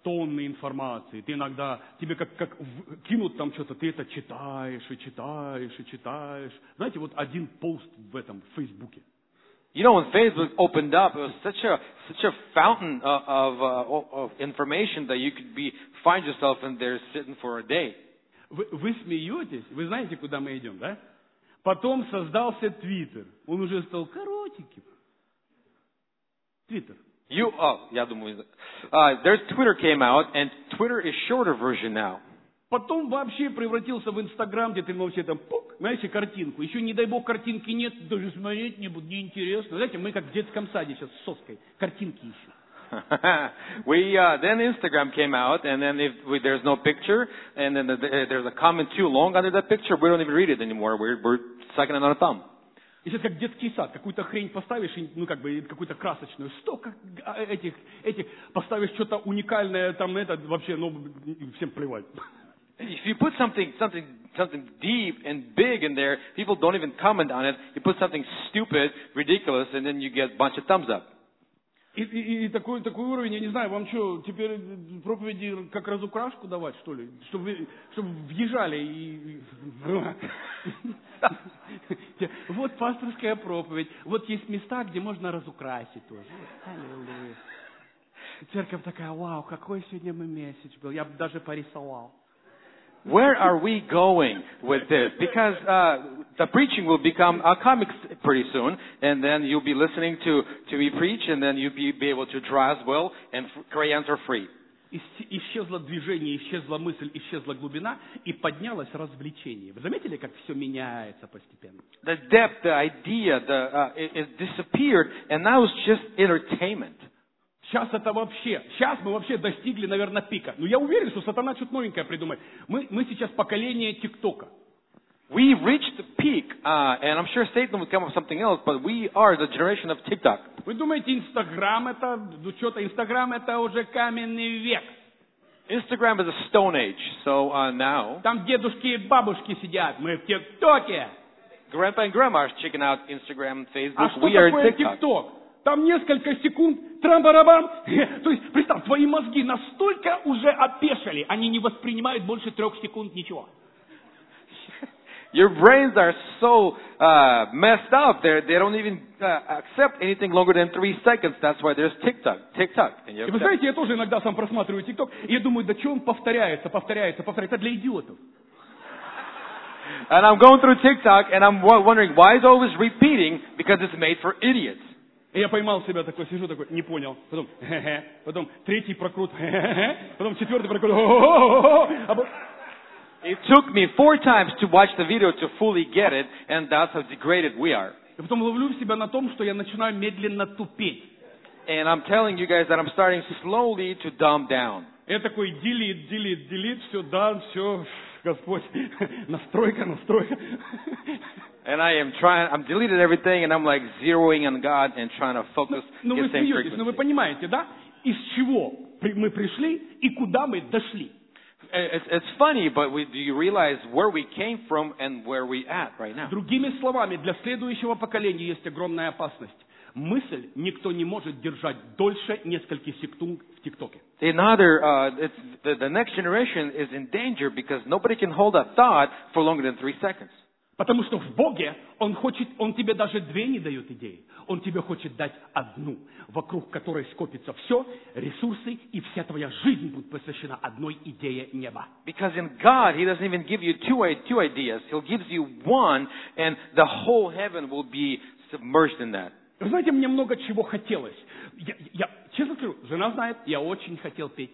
тонны информации. Ты иногда, тебе как кинут там что-то, ты это читаешь и читаешь и читаешь. Знаете, вот один пост в этом, в Фейсбуке. You know, when Facebook opened up, it was such a fountain of information that you could find yourself in there sitting for a day. Вы смеетесь? Вы знаете, куда мы идем, да? Потом создался Твиттер. Он уже стал коротеньким. Твиттер. Я думаю, there's Twitter came out, and Twitter is shorter version now. Потом вообще превратился в Инстаграм, где ты вообще там, знаете, картинку. Еще, не дай бог, картинки нет, даже смотреть не буду, неинтересно. Знаете, мы как в детском саде сейчас с соской, картинки ищем. Then Instagram came out, and then if there's no picture, and then there's a comment too long under that picture, we don't even read it anymore. We're sucking it on a thumb. И сейчас как детский сад, какую-то хрень поставишь, ну как бы какую-то красочную, столько этих, поставишь что-то уникальное, там это вообще, ну всем плевать. If you put something deep and big in there, people don't even comment on it. You put something stupid, ridiculous, and then you get a bunch of thumbs up. И такой уровень, я не знаю, вам что, теперь проповеди как разукрашку давать, что ли? Чтобы въезжали и... Вот пасторская проповедь, вот есть места, где можно разукрасить тоже. Аллилуйя. Церковь такая, вау, какой сегодня мы месседж был, я бы даже порисовал. Where are we going with this? Because the preaching will become a comic pretty soon, and then you'll be listening to me preach, and then you'll be able to draw as well, and crayons are free. Исчезло движение, исчезла мысль, исчезла глубина, и поднялось развлечение. Вы заметили, как все меняется постепенно? The depth, the idea, it disappeared, and now it's just entertainment. Сейчас мы вообще достигли, наверное, пика. Но я уверен, что сатана что-то новенькое придумает. Мы сейчас поколение ТикТока. We reached the peak, and I'm sure Satan will come up with something else, but we are the generation of TikTok. Вы думаете, Инстаграм это уже каменный век? Instagram is a stone age, so now. Там дедушки и бабушки сидят, мы в ТикТоке. Grandpa and grandma are checking out Instagram and Facebook. А что We are in такое TikTok. ТикТок? Там несколько секунд, трам-барабам. То есть, представь, твои мозги настолько уже опешили, они не воспринимают больше 3 секунд ничего. Your brains are so messed up. They don't even accept anything longer than 3 seconds. That's why there's TikTok. И вы знаете, я тоже иногда сам просматриваю ТикТок, и я думаю, да что он повторяется. Это для идиотов. And I'm going through TikTok, and I'm wondering why is it always repeating? Because it's made for idiots. И я поймал себя такой, сижу такой, не понял. Потом, потом 3-й прокрут, потом 4-й прокрут, It took me 4 times to watch the video to fully get it, and that's how degraded we are. И потом ловлю себя на том, что я начинаю медленно тупеть. And I'm telling you guys that I'm starting slowly to dumb down. Я такой, delete, все, да, все, Господь, настройка. And I'm deleted everything, and I'm like zeroing on God and trying to focus. Но вы смеетесь, но вы понимаете, да? Из чего мы пришли и куда мы дошли? It's funny, but do you realize where we came from and where we at right now? Другими словами, для следующего поколения есть огромная опасность. Мысль никто не может держать дольше нескольких секунд в ТикТоке. The next generation is in danger because nobody can hold a thought for longer than 3 seconds. Потому что в Боге Он тебе даже 2 не дает идеи. Он тебе хочет дать одну, вокруг которой скопится все, ресурсы, и вся твоя жизнь будет посвящена одной идее неба. Because in God, He doesn't even give you two ideas. He'll give you one, and the whole heaven will be submerged in that. Вы знаете, мне много чего хотелось. Я честно скажу, жена знает, я очень хотел петь.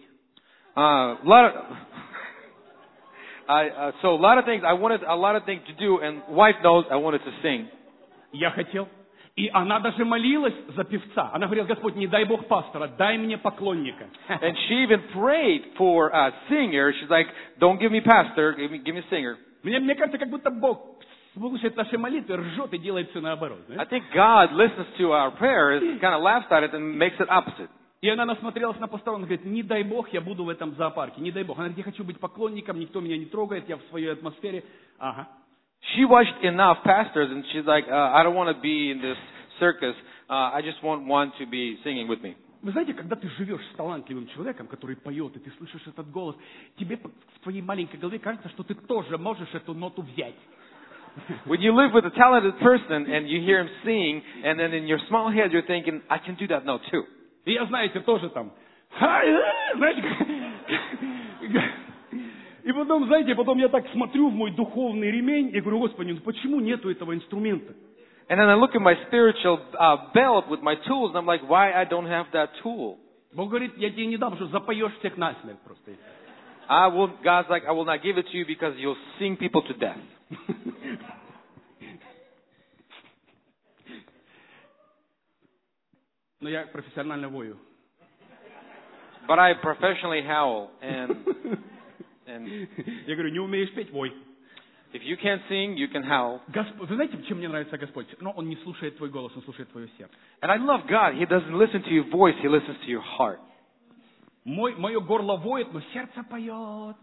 So a lot of things, I wanted a lot of things to do, and wife knows I wanted to sing. Я хотел. И она даже молилась за певца. Она говорила, Господь, не дай Бог пастора, дай мне поклонника. And she even prayed for a singer. She's like, don't give me pastor, give me a singer. Мне кажется, как будто Бог слушает наши молитвы, ржет и делает все наоборот. I think God listens to our prayers, kind of laughs at it, and makes it opposite. И она насмотрелась на пастора, она говорит, не дай Бог, я буду в этом зоопарке, не дай Бог. Она говорит, я хочу быть поклонником, никто меня не трогает, я в своей атмосфере. Ага. She watched enough pastors, and she's like, I don't want to be in this circus. I just want one to be singing with me. Вы знаете, когда ты живешь с талантливым человеком, который поет, и ты слышишь этот голос, тебе в твоей маленькой голове кажется, что ты тоже можешь эту ноту взять. When you live with a talented person and you hear him sing, and then in your small head you're thinking, I can do that note too. И я, знаете, тоже там, знаете, и потом, знаете, потом я так смотрю в мой духовный ремень и говорю, Господи, ну почему нету этого инструмента? And then I look at my spiritual belt with my tools, and I'm like, why I don't have that tool? Бог говорит, я тебе не дам, потому что запоешь всех насмерть просто. God's like, I will not give it to you because you'll sing people to death. Но я профессионально вою. But I professionally howl, and Я говорю, не умеешь петь, вой. if you can't sing, you can howl. Господь, вы знаете, чем мне нравится Господь? Но Он не слушает твой голос, Он слушает твое сердце. And I love God. He doesn't listen to your voice, He listens to your heart. Мое горло воет, но сердце поет.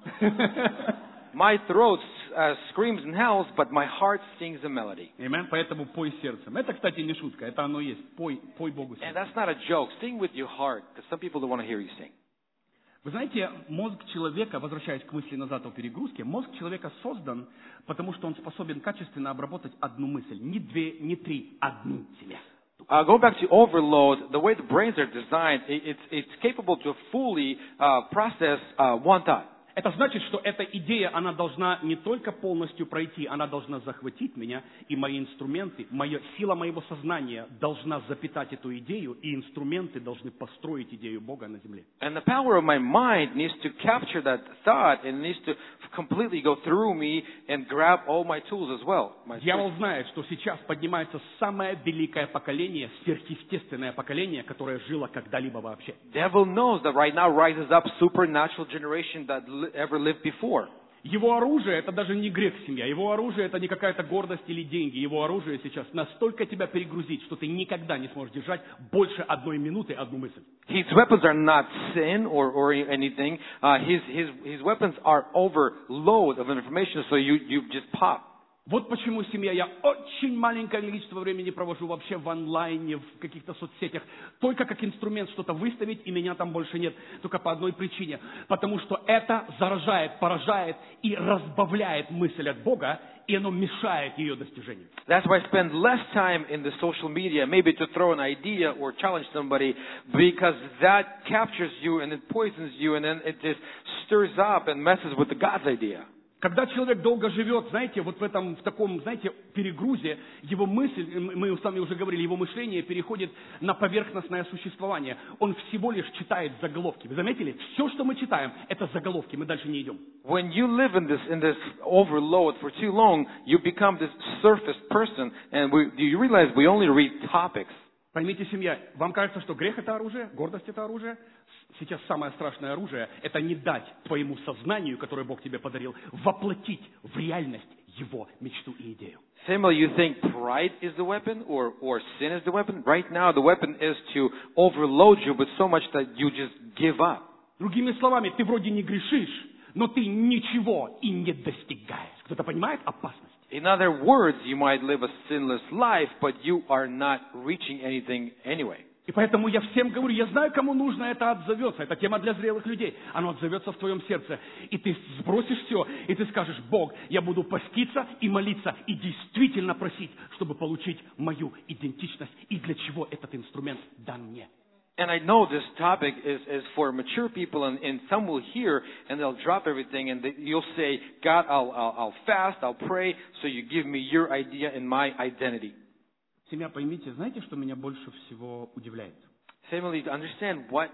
My throat screams and howls, but my heart sings a melody. Amen. Поэтому пой сердцем. Это, кстати, не шутка, это оно есть. Пой Богу And сердцем. that's not a joke. Sing with your heart, because some people don't want to hear you sing. Вы знаете, мозг человека, возвращаясь к мысли назад о перегрузке, мозг человека создан, потому что он способен качественно обработать одну мысль. Не две, не три, одну себе. Going back to overload, the way the brains are designed, it's capable to fully process one thought. Это значит, что эта идея, она должна не только полностью пройти, она должна захватить меня, и мои инструменты, сила моего сознания должна запитать эту идею, и инструменты должны построить идею Бога на земле. And the power of my mind needs to capture that thought, and needs to completely go through me and grab all my tools as well. Дьявол знает, что сейчас поднимается самое великое поколение, сверхъестественное поколение, которое жило когда-либо вообще. Devil knows that right now rises up supernatural generation that ever lived before. Его оружие – это даже не грех семья. Его оружие – это не какая-то гордость или деньги. Его оружие сейчас настолько тебя перегрузить, что ты никогда не сможешь держать больше одной минуты одну мысль. His weapons are not sin or anything. His weapons are overload of information, so you just pop. Вот почему семья, я очень маленькое количество времени провожу вообще в онлайне, в каких-то соцсетях, только как инструмент что-то выставить, и меня там больше нет, только по одной причине. Потому что это заражает, поражает и разбавляет мысль от Бога, и оно мешает ее достижению. That's why I spend less time in the social media, maybe to throw an idea or challenge somebody, because that captures you and it poisons you, and then it just stirs up and messes with the God's idea. Когда человек долго живет, знаете, вот в таком, знаете, перегрузе, его мысль, мы с вами уже говорили, его мышление переходит на поверхностное существование. Он всего лишь читает заголовки. Вы заметили? Все, что мы читаем, это заголовки, мы дальше не идем. When you live in this overload for too long, you become this surface person, and do you realize we only read topics? Поймите, семья, вам кажется, что грех – это оружие, гордость – это оружие? Сейчас самое страшное оружие – это не дать твоему сознанию, которое Бог тебе подарил, воплотить в реальность его мечту и идею. Similarly, you think pride is the weapon or sin is the weapon? Right now, the weapon is to overload you with so much that you just give up. Другими словами, ты вроде не грешишь, но ты ничего и не достигаешь. Кто-то понимает опасность? In other words, you might live a sinless life, but you are not reaching anything anyway. И поэтому я всем говорю, я знаю, кому нужно это отзовется. Это тема для зрелых людей. Оно отзовется в твоем сердце. И ты сбросишь все, и ты скажешь, Бог, я буду поститься и молиться, и действительно просить, чтобы получить мою идентичность. И для чего этот инструмент дан мне. And I know this topic is for mature people, and some will hear and they'll drop everything, and you'll say, God, I'll fast, I'll pray, so you give me your idea and my identity. Семья, поймите, знаете, что меня больше всего удивляет? Family, understand what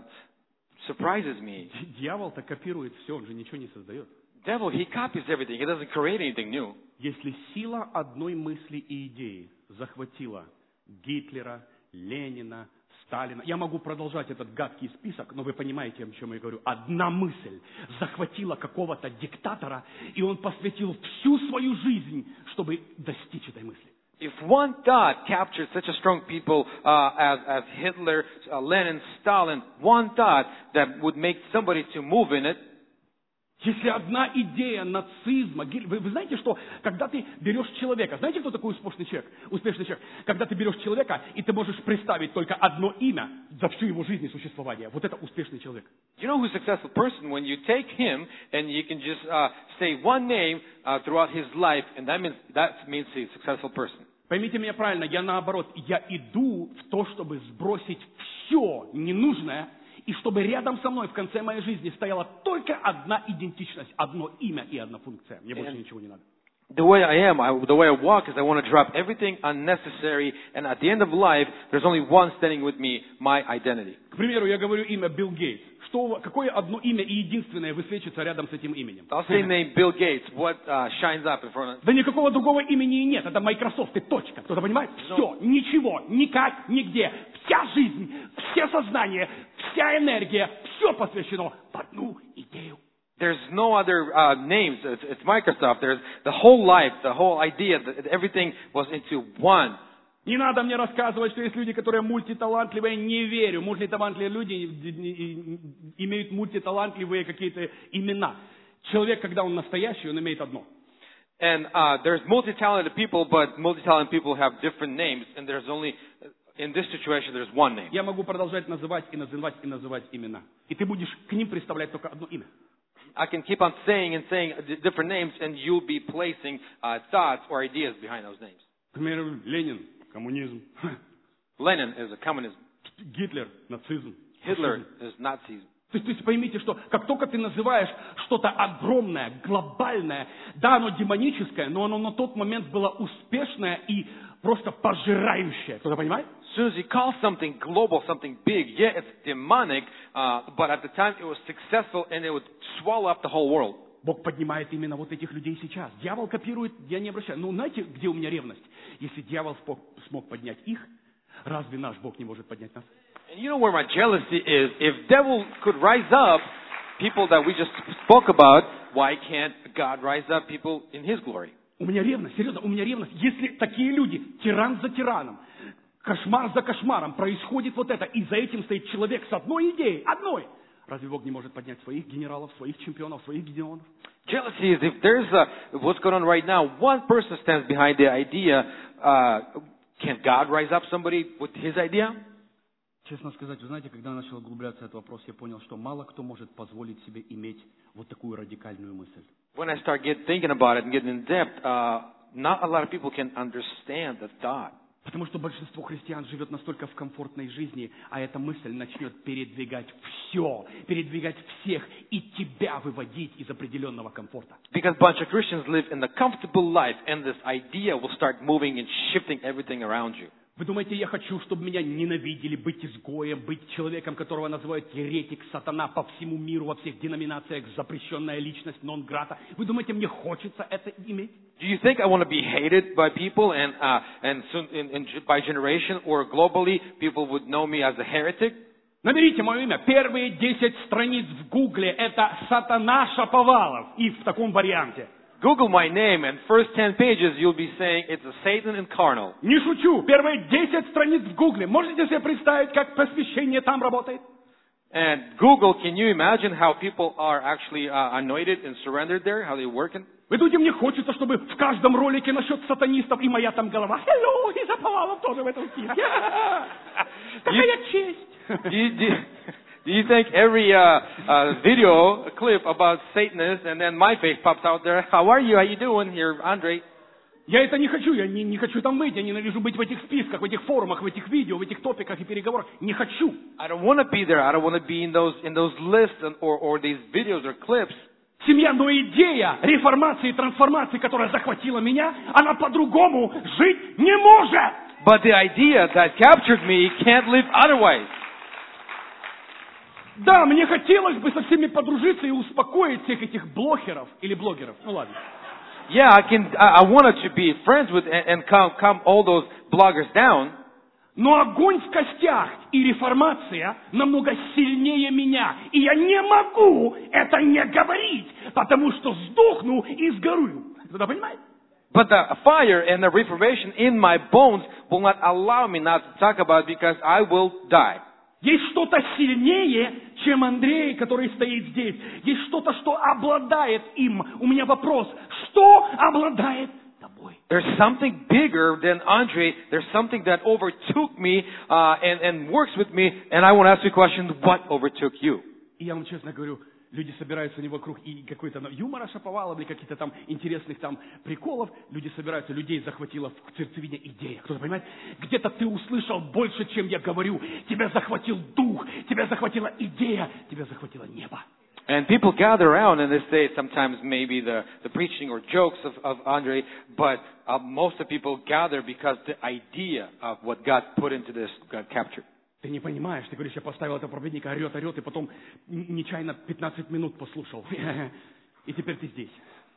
surprises me. Дьявол-то копирует все, он же ничего не создает. Devil, he copies everything. He doesn't create anything new. Если сила одной мысли и идеи захватила Гитлера, Ленина, Сталина. Я могу продолжать этот гадкий список, но вы понимаете, о чем я говорю. Одна мысль захватила какого-то диктатора, и он посвятил всю свою жизнь, чтобы достичь этой мысли. If one thought captured such a strong people as Hitler, Lenin, Stalin, one thought that would make somebody to move in it, Если одна идея нацизма, вы знаете, что когда ты берешь человека, знаете, кто такой успешный человек? Успешный человек. Когда ты берешь человека, и ты можешь представить только одно имя за всю его жизнь и существование. Вот это успешный человек. You know who's a successful person? When you take him and you can just say one name throughout his life, and that means he's a successful person. Поймите меня правильно, я наоборот, я иду в то, чтобы сбросить все ненужное, и чтобы рядом со мной в конце моей жизни стояла только одна идентичность, одно имя и одна функция. Мне больше ничего не надо. The way I walk is I want to drop everything unnecessary, and at the end of life, there's only one standing with me, my identity. К примеру, я говорю имя Билл Гейтс. Какое одно имя и единственное высвечивается рядом с этим именем? I'll say name Bill Gates. What shines up in front of? Да никакого другого имени и нет. Это Microsoft и точка. Кто-то понимает? Все, ничего, никак, нигде. Вся жизнь, все сознание, вся энергия, все посвящено в одну идею. There's no other names. It's Microsoft. There's the whole life, the whole idea, everything was into one. Не надо мне рассказывать, что есть люди, которые мультиталантливые. Не верю. Мультиталантливые люди имеют мультиталантливые какие-то имена. Человек, когда он настоящий, он имеет одно. And there's multi-talented people, but multi-talented people have different names. And there's only, in this situation, there's one name. Я могу продолжать называть и называть и называть имена. И ты будешь к ним представлять только одно имя. I can keep on saying and saying different names, and you'll be placing thoughts or ideas behind those names. К примеру, Ленин, коммунизм. Lenin is a communism. Гитлер, нацизм. Hitler is Nazism. То есть поймите, что как только ты называешь что-то огромное, глобальное, да, оно демоническое, но оно на тот момент было успешное и просто пожирающее. Кто-то понимает? As soon as you call something global, something big, yeah, it's demonic, but at the time it was successful and it would swallow up the whole world. Бог поднимает именно вот этих людей сейчас. Дьявол копирует, я не обращаю. Ну, знаете, где у меня ревность? Если дьявол смог поднять их, разве наш Бог не может поднять нас? And you know where my jealousy is? If devil could rise up people that we just spoke about, why can't God rise up people in His glory? У меня ревность, серьезно, у меня ревность. Если такие люди, тиран за тираном, кошмар за кошмаром, происходит вот это, и за этим стоит человек с одной идеей, одной. Разве Бог не может поднять своих генералов, своих чемпионов, своих генералов? Jealousy is if there's what's going on right now, one person stands behind the idea, can God rise up somebody with his idea? Честно сказать, вы знаете, когда я начал углубляться в этот вопрос, я понял, что мало кто может позволить себе иметь вот такую радикальную мысль. When I start thinking about it and getting in depth, not a lot of people can understand the thought. Потому что большинство христиан живет настолько в комфортной жизни, а эта мысль начнет передвигать все, передвигать всех и тебя выводить из определенного комфорта. Because a bunch of Christians live in a comfortable life, and this idea will start moving and shifting everything around you. Вы думаете, я хочу, чтобы меня ненавидели, быть изгоем, быть человеком, которого называют еретик, сатана по всему миру, во всех деноминациях, запрещенная личность, нон-грата? Вы думаете, мне хочется это иметь? Do you think I want to be hated by people and soon by generation or globally people would know me as a heretic? Наберите мое имя. Первые 10 страниц в Гугле – это Сатана Шаповалов. И в таком варианте. Google my name and first 10 pages you'll be saying it's a Satan incarnate. Не шучу. Первые 10 страниц в Гугле. Можете себе представить, как посвящение там работает? And Google, can you imagine how people are actually anointed and surrendered there, how they're working? Вы думаете, мне хочется, чтобы в каждом ролике насчет сатанистов и моя там голова. Hello, и Шаповалов тоже в этом списке. Какая честь! Do you think every video clip about Satanists and then my face pops out there? How are you? How you doing here, Andre? Я это не хочу, я не хочу там быть, я ненавижу быть в этих списках, в этих форумах, в этих видео, в этих топиках и переговорах. Не хочу. I don't want to be there. I don't want to be in those lists or these videos or clips. Семья, но идея реформации и трансформации, которая захватила меня, она по-другому жить не может. But the idea that captured me can't live otherwise. Да, мне хотелось бы со всеми подружиться и успокоить всех этих блогеров или блогеров. Ну ладно. Yeah, I wanted to be friends with and calm all those bloggers down. Но огонь в костях и реформация намного сильнее меня. И я не могу это не говорить, потому что сдохну и сгорю. Кто-то понимает? But the fire and the reformation in my bones will not allow me not to talk about it because I will die. Есть что-то сильнее, чем Андрей, который стоит здесь. Есть что-то, что обладает им. У меня вопрос, что обладает тобой? There's something bigger than Andre. There's something that overtook me and works with me. And I want to ask you a question, what overtook you? И я вам честно говорю, люди собираются не вокруг и какой-то юмора шаповала, или каких-то там интересных там приколов. Люди собираются, людей захватила в сердцевине идея. Кто-то понимает? Где-то ты услышал больше, чем я говорю. Тебя захватил дух, тебя захватила идея, тебя захватило небо. And people gather around and they say sometimes maybe the preaching or jokes of Andre, but most of the people gather because the idea of what God put into this got captured. Ты не понимаешь, ты говоришь, я поставил этого проповедника, орет, и потом нечаянно 15 минут послушал. И теперь ты здесь.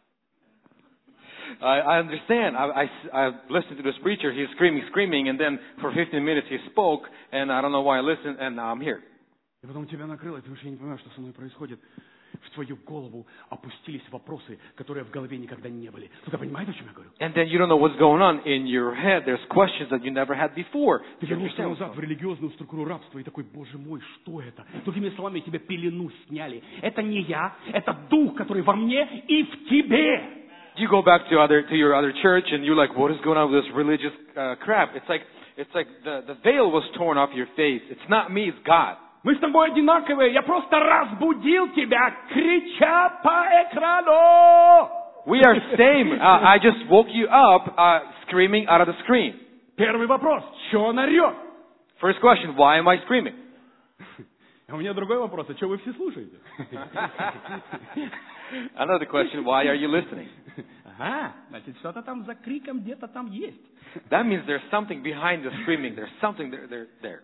I understand. I listened to this preacher. He's screaming, and then for 15 minutes he spoke, and I don't know why I listened, and now I'm here. И потом тебя накрыло, и ты говоришь, я не понимаю, что со мной происходит. В твою голову опустились вопросы, которые в голове никогда не были. Кто-то понимает, о чем я говорю? And then you don't know what's going on in your head. There's questions that you never had before. Ты вернулся назад в религиозную структуру рабства и такой, боже мой, что это? Другими словами, тебе пелену сняли. Это не я, это дух, который во мне и в тебе. You go back to your other church and you're like, what is going on with this religious crap? It's like the veil was torn off your face. It's not me, it's God. Мы с тобой одинаковые. Я просто разбудил тебя, крича по экрану. We are same. I just woke you up screaming out of the screen. Первый вопрос. Что он орет? First question, why am I screaming? А у меня другой вопрос. А что вы все слушаете? Another question, why are you listening? Ага, значит, что-то там за криком где-то там есть. That means there's something behind the screaming. There's something there.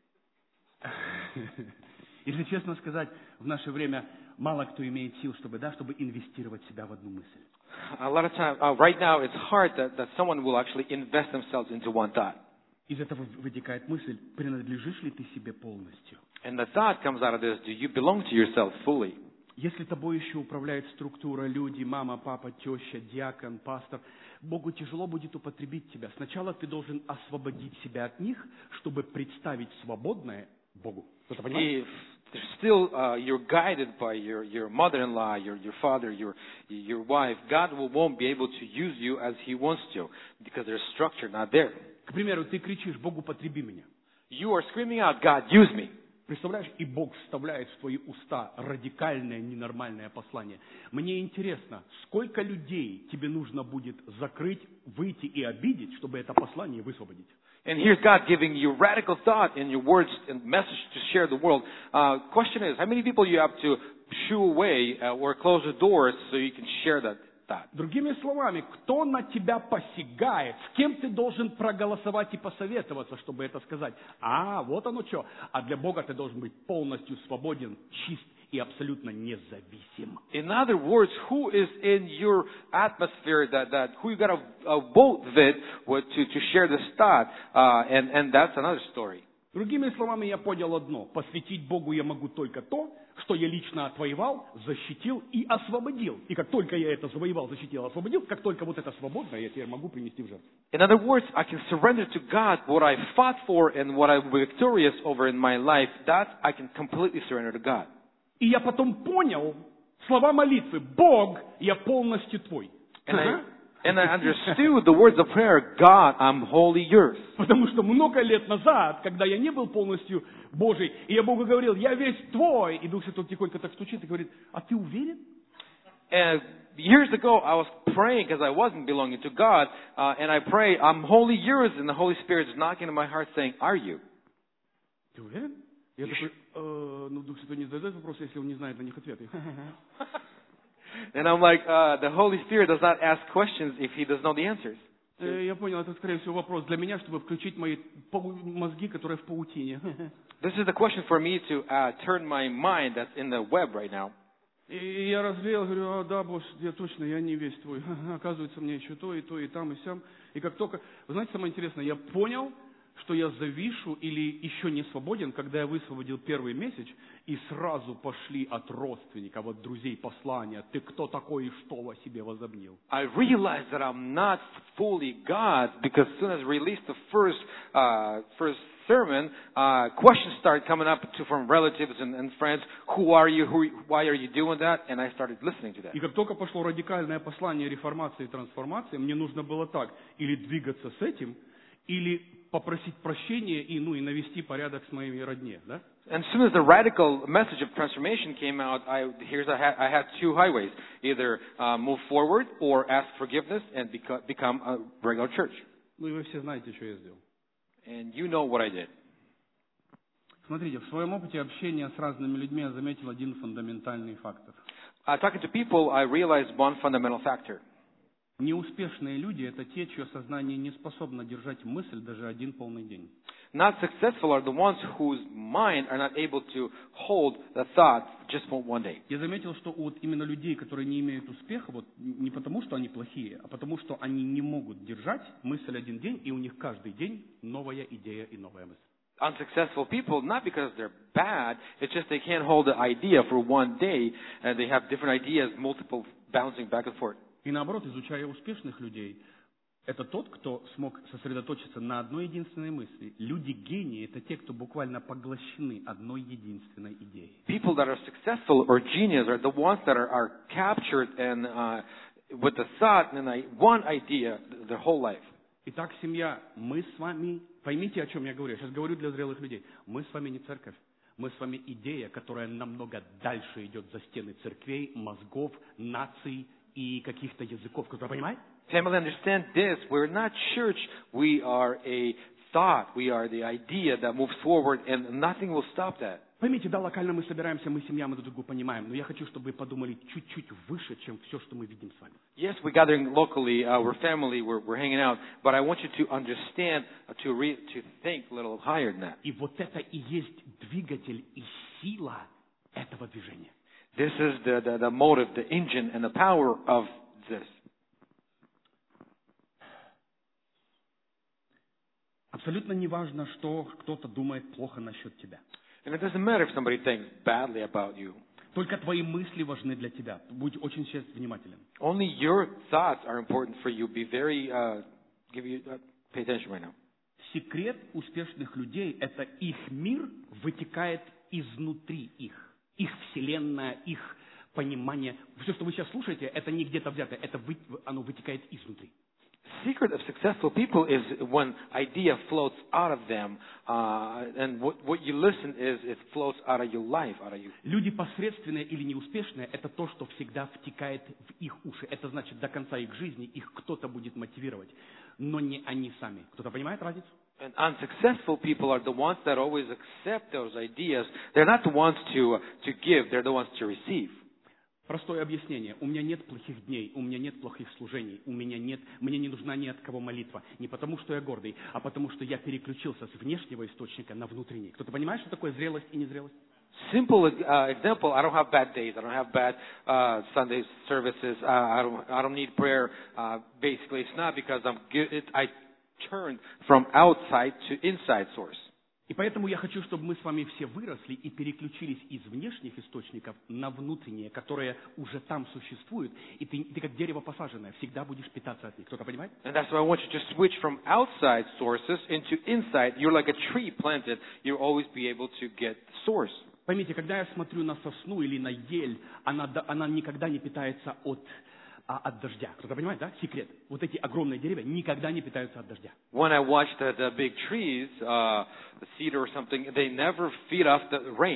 Если честно сказать, в наше время мало кто имеет сил, чтобы инвестировать себя в одну мысль. A lot of time, right now, it's hard that someone will actually invest themselves into one thought. Из этого вытекает мысль, принадлежишь ли ты себе полностью? And the thought comes out of this, do you belong to yourself fully? Если тобой еще управляет структура, люди, мама, папа, теща, диакон, пастор, Богу тяжело будет употребить тебя. Сначала ты должен освободить себя от них, чтобы представить свободное Богу. Кто-то понимает? If still you're guided by your mother-in-law, your father, your wife, God won't be able to use you as He wants to because there's structure not there. К примеру, ты кричишь, Богу, потреби меня. You are screaming out, God, use me. Представляешь, и Бог вставляет в твои уста радикальное, ненормальное послание. Мне интересно, сколько людей тебе нужно будет закрыть, выйти и обидеть, чтобы это послание высвободить? And here's God giving you radical thought in your words and message to share the world. Question is, how many people you have to shoo away or close the doors so you can share that thought? Другими словами, кто на тебя посягает, с кем ты должен проголосовать и посоветоваться, чтобы это сказать? Вот оно что. А для Бога ты должен быть полностью свободен, чист и абсолютно независим. In other words, who is in your atmosphere that who you got to vote with to share this thought, and that's another story. Другими словами, я понял одно. Посвятить Богу я могу только то, что я лично отвоевал, защитил и освободил. И как только я это завоевал, защитил, освободил, как только вот это свободное, я теперь могу принести в жертву. In other words, I can surrender to God what I fought for and what I'm victorious over in my life. That I can completely surrender to God. И я потом понял слова молитвы. Бог, я полностью твой. And I understood the words of prayer, God, I'm wholly yours. Потому что много лет назад, когда я не был полностью Божий, и я Богу говорил, я весь твой, и Дух Святой тихонько так стучит и говорит, а ты уверен? And years ago, I was praying because I wasn't belonging to God, and I pray, I'm wholly yours, and the Holy Spirit is knocking in my heart saying, are you? Ты уверен? Я такой, Дух Святой не задает вопрос, если он не знает на них ответы. And I'm like, the Holy Spirit does not ask questions if He doesn't know the answers. Я понял, это, скорее всего, вопрос для меня, чтобы включить мои мозги, которые в паутине. This is the question for me to turn my mind that's in the web right now. И я развеял, говорю, да, Боже, я точно, я не весь твой. Оказывается, мне еще то, и там, и сям. И как только, вы знаете, самое интересное, я понял, что я завишу или еще не свободен, когда я высвободил первый месяц, и сразу пошли от родственников, от друзей послания. Ты кто такой и что о себе возомнил? I realized that I'm not fully God because as soon as I released the first sermon, questions started coming up from relatives and friends. Who are you? Why are you doing that? And I started listening to that. И как только пошло радикальное послание реформации и трансформации, мне нужно было так: или двигаться с этим, или попросить прощения и навести порядок с моими родне, да? And as soon as the radical message of transformation came out, I had two highways: either move forward or ask forgiveness and become a regular church. Ну и вы все знаете, что я сделал. And you know what I did. Смотрите, в своем опыте общения с разными людьми я заметил один фундаментальный фактор. Talking to people, I realized one fundamental factor. Неуспешные люди – это те, чье сознание не способно держать мысль даже один полный день. Not successful are the ones whose mind are not able to hold the thought just for one day. Я заметил, что вот именно людей, которые не имеют успеха, вот не потому, что они плохие, а потому, что они не могут держать мысль один день, и у них каждый день новая идея и новая мысль. Unsuccessful people, not because they're bad, it's just they can't hold the idea for one day, and they have different ideas, multiple bouncing back and forth. И наоборот, изучая успешных людей, это тот, кто смог сосредоточиться на одной единственной мысли. Люди-гении – это те, кто буквально поглощены одной единственной идеей. People that are successful or genius are the ones that are captured and with the thought and one idea their whole life. Итак, семья, мы с вами, поймите, о чем я говорю. Я сейчас говорю для зрелых людей. Мы с вами не церковь. Мы с вами идея, которая намного дальше идет за стены церквей, мозгов, наций и каких-то языков. Кто-то понимает? Family, understand this. We're not church. We are a thought. We are the idea that moves forward, and nothing will stop that. Поймите, да, локально мы собираемся, мы семья, мы друг друга понимаем, но я хочу, чтобы вы подумали чуть-чуть выше, чем все, что мы видим с вами. Yes, we're gathering locally. We're family. We're hanging out. But I want you to understand, to think a little higher than that. И вот это и есть двигатель и сила этого движения. This is the motive, the engine, and the power of this. Абсолютно не важно, что кто-то думает плохо насчет тебя. And it doesn't matter if somebody thinks badly about you. Только твои мысли важны для тебя. Будь очень сейчас внимателен. Only your thoughts are important for you. Be very, pay attention right now. Секрет успешных людей – это их мир вытекает изнутри их. Их вселенная, их понимание. Все, что вы сейчас слушаете, это не где-то взято, оно вытекает изнутри. Secret of successful people is when idea floats out of them, and what you listen is it floats out of your life, out of you. Люди посредственные или неуспешные – это то, что всегда втекает в их уши. Это значит, до конца их жизни их кто-то будет мотивировать, но не они сами. Кто-то понимает разницу? And unsuccessful people are the ones that always accept those ideas. They're not the ones to give, they're the ones to receive. Простое объяснение. У меня нет плохих дней, у меня нет плохих служений, мне не нужна ни от кого молитва. Не потому, что я гордый, а потому, что я переключился с внешнего источника на внутренний. Кто-то понимает, что такое зрелость и незрелость? Simple example. I don't have bad days. I don't have bad Sunday services. I don't need prayer. Basically, it's not because I turned from outside to inside source. И поэтому я хочу, чтобы мы с вами все выросли и переключились из внешних источников на внутренние, которые уже там существуют. И ты как дерево посаженное, всегда будешь питаться от них. Кто-то понимает? And that's why I want you to switch from outside sources into inside. You're like a tree planted. You'll always be able to get the source. Поймите, когда я смотрю на сосну или на ель, она никогда не питается от дождя. Кто-то понимает, да? Секрет. Вот эти огромные деревья никогда не питаются от дождя. When I watch the big trees, the cedar or something, they never feed off the rain.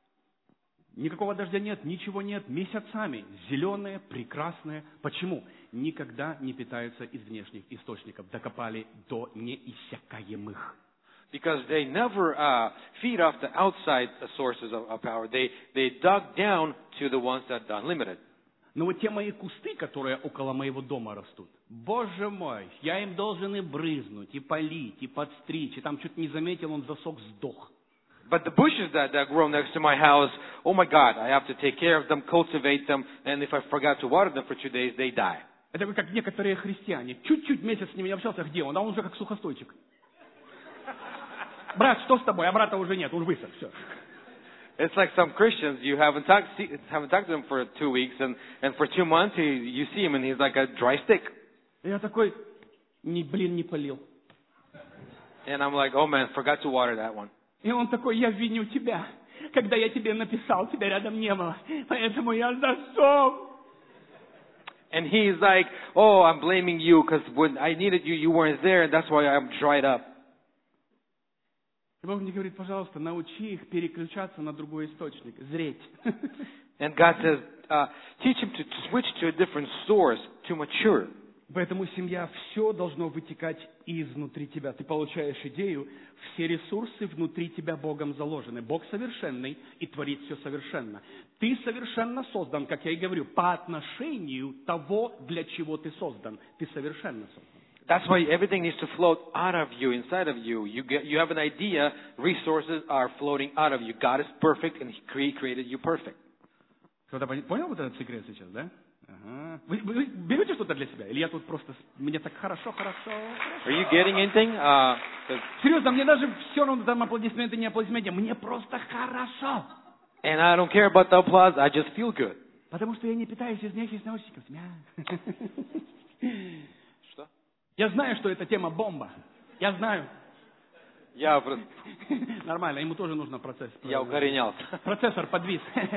Никакого дождя нет, ничего нет, месяцами. Зеленые, прекрасные. Почему? Никогда не питаются из внешних источников. Докопали до неиссякаемых. Because they never feed off the outside sources of power. They dug down to the ones that are unlimited. Но вот те мои кусты, которые около моего дома растут, боже мой, я им должен и брызнуть, и полить, и подстричь, и там чуть не заметил, он засох, сдох. But the bushes that grow next to my house, oh my God, I have to take care of them, cultivate them, and if I forgot to water them for 2 days, they die. Это как некоторые христиане. Чуть-чуть месяц с ними не общался, где он? А он уже как сухостойчик. Брат, что с тобой? А брата уже нет, он высох, все. It's like some Christians, you haven't talked to them for 2 weeks, and for 2 months you see him and he's like a dry stick. Я такой, не полил. And I'm like, oh man, forgot to water that one. И он такой, я виню тебя. Когда я тебе написал, тебя рядом не было. Поэтому я засох. And he's like, oh, I'm blaming you because when I needed you, you weren't there, and that's why I'm dried up. И Бог мне говорит, пожалуйста, научи их переключаться на другой источник, зреть. And God says, teach him to switch to a different source, to mature. Поэтому, семья, все должно вытекать изнутри тебя. Ты получаешь идею, все ресурсы внутри тебя Богом заложены. Бог совершенный и творит все совершенно. Ты совершенно создан, как я и говорю, по отношению того, для чего ты создан. Ты совершенно создан. That's why everything needs to float out of you, inside of you. You have an idea, resources are floating out of you. God is perfect and He created you perfect. Кто-то понял вот этот секрет сейчас, да? Ага. Вы берете что-то для себя? Или я тут просто... Мне так хорошо. Are you getting anything? Серьезно, мне даже все равно там аплодисменты, не аплодисменты. Мне просто хорошо. And I don't care about the applause, I just feel good. Потому что я не питаюсь из неких наушников. Что? Я знаю, что эта тема бомба. Я знаю. Я просто... Нормально, ему тоже нужно процесс. Я укоренялся. Процессор подвис.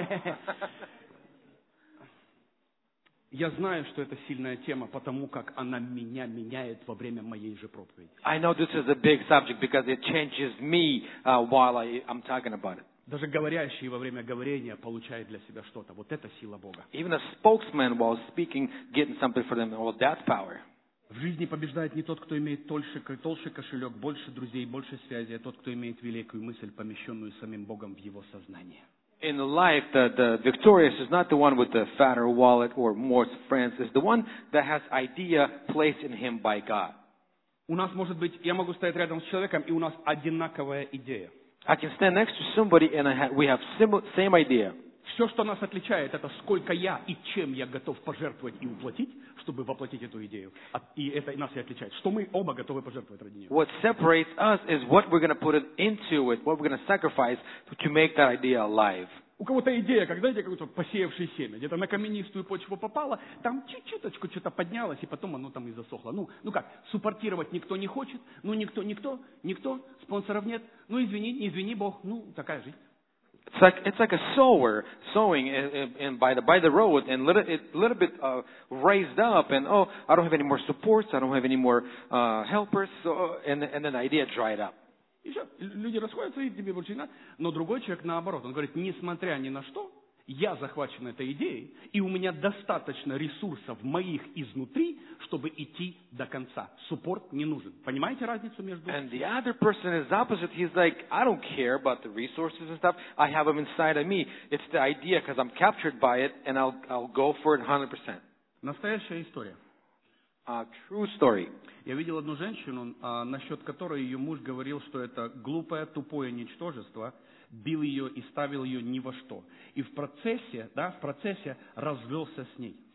Я знаю, что это сильная тема, потому как она меня меняет во время моей же проповеди. I know this is a big subject because it changes me while I'm talking about it. Даже говорящий во время говорения получает для себя что-то. Вот это сила Бога. Even a spokesman while speaking, getting something for them, well, that's power. В жизни побеждает не тот, кто имеет толще кошелек, больше друзей, больше связей, а тот, кто имеет великую мысль, помещенную самим Богом в его сознание. In life, the victorious is not the one with the fatter wallet or more friends. It's the one that has idea placed in him by God. У нас может быть, я могу стоять рядом с человеком, и у нас одинаковая идея. I can stand next to somebody and we have same idea. Все, что нас отличает, это сколько я и чем я готов пожертвовать и уплатить, чтобы воплотить эту идею. И это нас и отличает. Что мы оба готовы пожертвовать ради нее. What separates us is what we're going to put it into it, what we're going to sacrifice to make that idea alive. У кого-то идея, как, знаете, какой-то посеявший семя, где-то на каменистую почву попало, там чуть-чуточку что-то поднялось, и потом оно там и засохло. Ну как, суппортировать никто не хочет, никто, спонсоров нет, не извини Бог, такая жизнь. It's like a sower sowing and by the road and little bit raised up and I don't have any more supports, I don't have any more helpers, and then the idea dried up. И все, люди расходятся, и тебе больше не надо. Но другой человек наоборот, он говорит, несмотря ни на что, я захвачен этой идеей, и у меня достаточно ресурсов моих изнутри, чтобы идти до конца. Суппорт не нужен. Понимаете разницу между... And the other person is opposite. He's like, I don't care about the resources and stuff. I have them inside of me. It's the idea because I'm captured by it, and I'll go for it 100%. Настоящая история. True story. Я видел одну женщину, насчет которой ее муж говорил, что это глупое, тупое ничтожество, бил ее и ставил ее ни во что. И в процессе развелся с ней.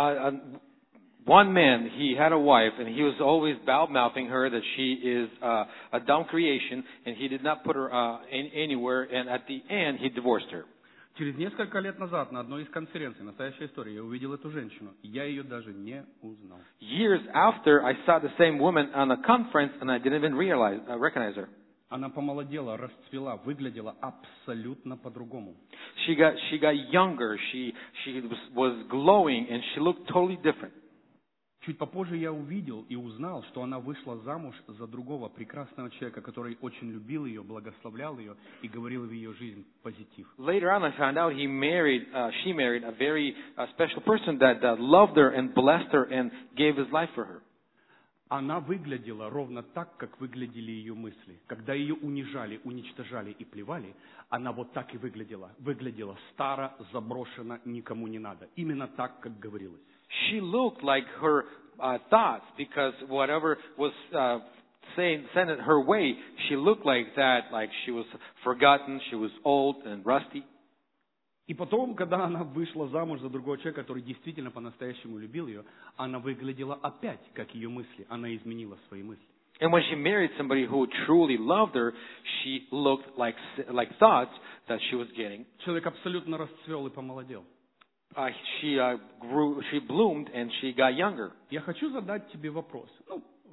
One man, he had a wife, and he was always bad-mouthing her that she is a dumb creation, and he did not put her anywhere, and at the end, he divorced her. Через несколько лет назад на одной из конференций, настоящая история, я увидел эту женщину. Я ее даже не узнал. Years after, I saw the same woman on a conference, and I didn't even recognize her. Она помолодела, расцвела, выглядела абсолютно по-другому. She got younger. She was glowing, and she looked totally different. Чуть попозже я увидел и узнал, что она вышла замуж за другого прекрасного человека, который очень любил ее, благословлял ее и говорил в ее жизнь позитив. Later on, I found out she married a very special person that loved her and blessed her and gave his life for her. Она выглядела ровно так, как выглядели ее мысли. Когда ее унижали, уничтожали и плевали, она вот так и выглядела. Выглядела старо, заброшена, никому не надо. Именно так, как говорилось. She looked like her thoughts because whatever was sent it her way, she looked like that, like she was forgotten, she was old and rusty. И потом, когда она вышла замуж за другого человека, который действительно по-настоящему любил ее, она выглядела опять, как ее мысли. Она изменила свои мысли. And when she married somebody who truly loved her, she looked like thoughts that she was getting. Человек абсолютно расцвел и помолодел. She bloomed and she got younger. Я хочу задать тебе вопрос.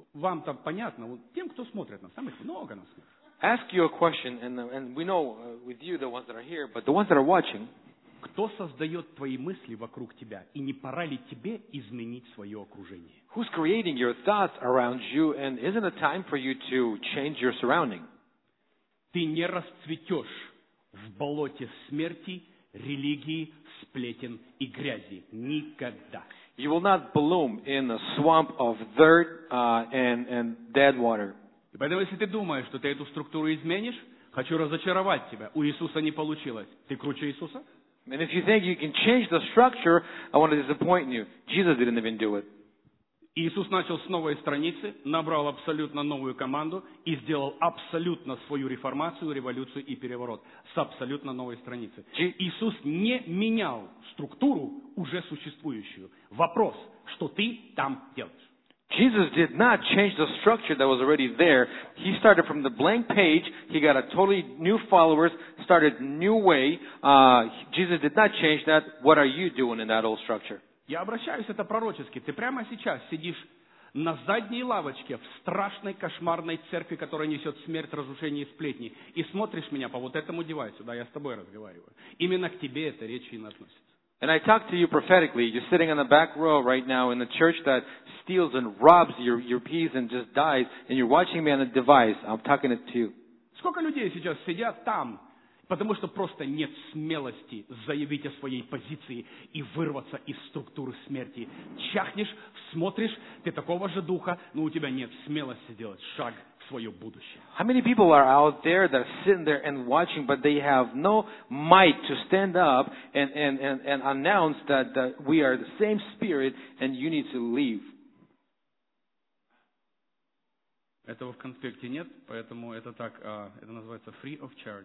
вам-то понятно, вот тем, кто смотрит нас, там их много нас смотрит. Ask you a question, and we know with you, the ones that are here, but the ones that are watching, Кто создает твои мысли вокруг тебя? И не пора ли тебе изменить свое окружение? who's creating your thoughts around you, and isn't it time for you to change your surrounding? Ты не расцветешь в болоте смерти, религии, сплетен и грязи. Никогда. You will not bloom in a swamp of dirt and dead water. И поэтому, если ты думаешь, что ты эту структуру изменишь, хочу разочаровать тебя. У Иисуса не получилось. Ты круче Иисуса? And if you think you can change the structure, I want to disappoint you. Jesus didn't even do it. Иисус начал с новой страницы, набрал абсолютно новую команду и сделал абсолютно свою реформацию, революцию и переворот с абсолютно новой страницы. Иисус не менял структуру, уже существующую. Вопрос, что ты там делаешь? Jesus did not change the structure that was already there. He started from the blank page. He got a totally new followers, started new way. Jesus did not change that. What are you doing in that old structure? Я обращаюсь это пророчески. Ты прямо сейчас сидишь на задней лавочке в страшной кошмарной церкви, которая несет смерть, разрушение и сплетни, и смотришь меня по вот этому девайсу, да, я с тобой разговариваю. Именно к тебе эта речь и относится. And I talk to you prophetically. You're sitting on the back row right now in the church that steals and robs your peace and just dies, and you're watching me on a device. I'm talking it to you. Сколько людей сейчас сидят там, потому что просто нет смелости заявить о своей позиции и вырваться из структуры смерти. Чахнешь, смотришь, ты такого же духа, но у тебя нет смелости сделать шаг в свое будущее. How many people are out there that are sitting there and watching, but they have no might to stand up and announce that we are the same spirit and you need to leave? Этого в конспекте нет, поэтому это так, это называется free of charge.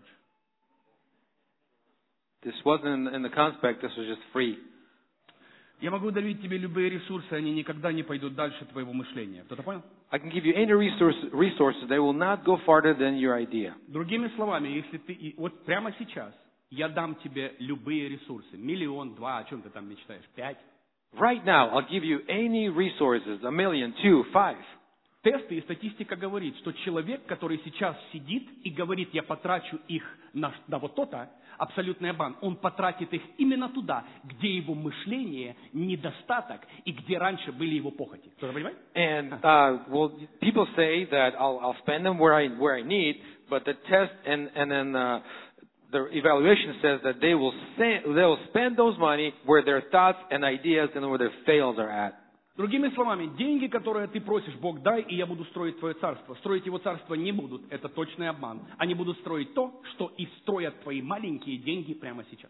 This wasn't in the conspect, this was just free. Я могу давить тебе любые ресурсы, они никогда не пойдут дальше твоего мышления. Кто-то понял? I can give you any resources, they will not go farther than your idea. Другими словами, если ты, вот прямо сейчас, я дам тебе любые ресурсы. 1, 2 миллиона, о чем ты там мечтаешь? 5? Right now, I'll give you any resources, 1 million, 2, 5. Тесты и статистика говорит, что человек, который сейчас сидит и говорит, я потрачу их на вот то-то, абсолютный обман, он потратит их именно туда, где его мышление, недостаток и где раньше были его похоти. Кто-то понимает? And well, people say that I'll spend them where I need, but the test and then the evaluation says that they will spend those money where their thoughts and ideas and where their fails are at. Другими словами, деньги, которые ты просишь, Бог дай, и я буду строить твое царство. Строить его царство не будут, это точный обман. Они будут строить то, что и строят твои маленькие деньги прямо сейчас.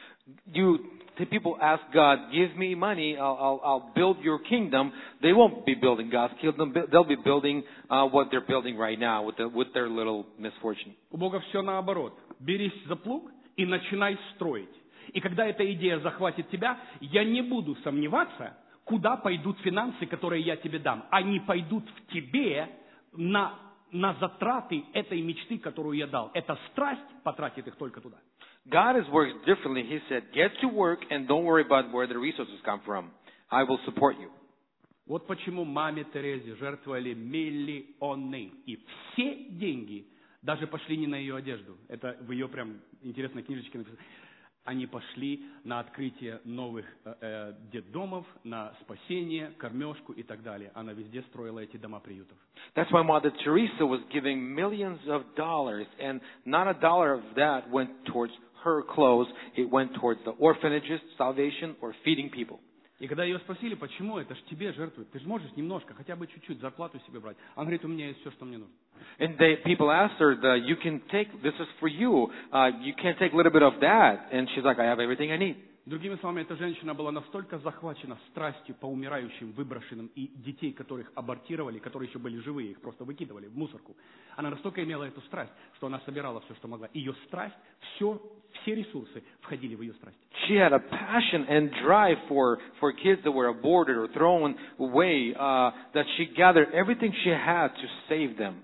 The people ask God, give me money, I'll build your kingdom. They won't be building God's kingdom. They'll be building what they're building right now with their little misfortune. У Бога все наоборот. Берись за плуг и начинай строить. И когда эта идея захватит тебя, я не буду сомневаться, куда пойдут финансы, которые я тебе дам. Они пойдут в тебе на затраты этой мечты, которую я дал. Эта страсть потратит их только туда. God has worked differently. He said, get to work and don't worry about where the resources come from. I will support you. Вот почему маме Терезе жертвовали миллионы. И все деньги даже пошли не на ее одежду. Это в ее прям интересной книжечке написано. Они пошли на открытие новых детдомов, на спасение, кормежку и так далее. Она везде строила эти дома приютов. That's why Mother Teresa was giving millions of dollars, and not a dollar of that went towards her clothes. It went towards the orphanages, salvation, or feeding people. И когда ее спросили, почему это ж тебе жертвуют, ты же можешь немножко, хотя бы чуть-чуть зарплату себе брать. Она говорит, у меня есть все, что мне нужно. And people asked her, you can take, this is for you. You can't take a little bit of that. And she's like, I have everything I need. Другими словами, эта женщина была настолько захвачена страстью по умирающим, выброшенным, и детей, которых абортировали, которые еще были живые, их просто выкидывали в мусорку. Она настолько имела эту страсть, что она собирала все, что могла. Ее страсть, все ресурсы входили в ее страсть. She had a passion and drive for kids that were aborted or thrown away, that she gathered everything she had to save them.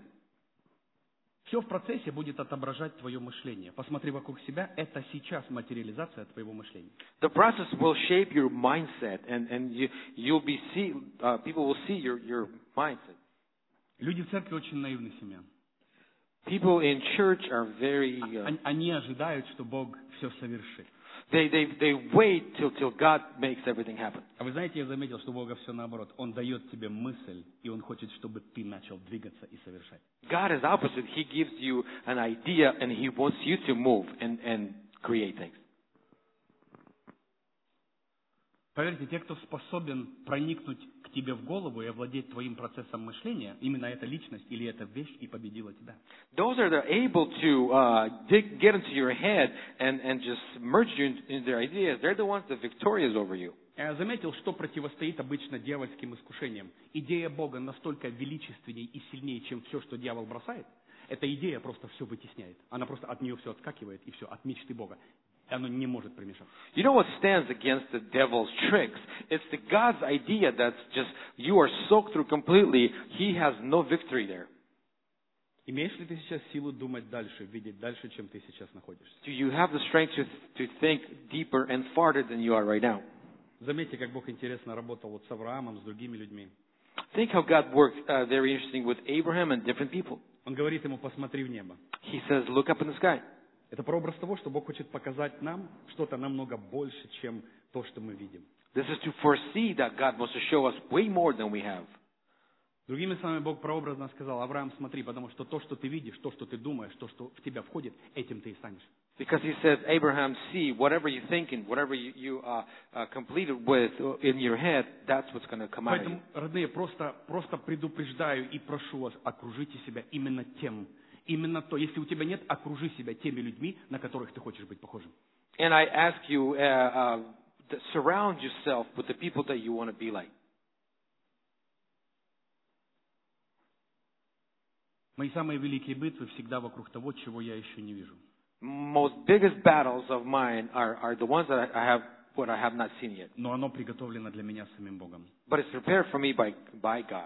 Все в процессе будет отображать твое мышление. Посмотри вокруг себя, это сейчас материализация твоего мышления. The process will shape your mindset, and people will see your mindset. Люди в церкви очень наивны, семья. People in church are very, Они ожидают, что Бог все совершит. they wait till God makes everything happen. А вы знаете, я заметил, что у Бога все наоборот. Он дает тебе мысль, и Он хочет, чтобы ты начал двигаться и совершать. God is opposite. He gives you an idea and He wants you to move and create things. Поверьте, те, кто способен проникнуть к тебе в голову и овладеть твоим процессом мышления, именно эта личность или эта вещь и победила тебя. Those that are able to get into your head and just merge you in their ideas, they're the ones that are victorious over you. Я заметил, что противостоит обычно дьявольским искушениям. Идея Бога настолько величественней и сильнее, чем все, что дьявол бросает. Эта идея просто все вытесняет. Она просто от нее все отскакивает, и все, от мечты Бога. И оно не может примешаться. You know what stands against the devil's tricks? It's the God's idea that's just, you are soaked through completely. He has no victory there. Имеешь ли ты сейчас силу думать дальше, видеть дальше, чем ты сейчас находишься? Do you have the strength to think deeper and farther than you are right now? Заметьте, как Бог интересно работал вот с Авраамом, с другими людьми. Think how God worked very interesting with Abraham and different people. Он говорит ему, посмотри в небо. He says, look up in the sky. Это прообраз того, что Бог хочет показать нам что-то намного больше, чем то, что мы видим. This is to foresee that God wants to show us way more than we have. Другими словами, Бог прообразно сказал: Авраам, смотри, потому что то, что ты видишь, то, что ты думаешь, то, что в тебя входит, этим ты и станешь. Because he says, Abraham, see, whatever you think and whatever you completed with in your head, that's what's going to come out of you. Поэтому, родные, просто предупреждаю и прошу вас, окружите себя именно тем, именно то. Если у тебя нет, окружи себя теми людьми, на которых ты хочешь быть похожим. And I ask you, surround yourself with the people that you want to be like. Мои самые великие битвы всегда вокруг того, чего я еще не вижу. Most biggest battles of mine are the ones that I have, what I have not seen yet. Но оно приготовлено для меня самим Богом. But it's prepared for me by God.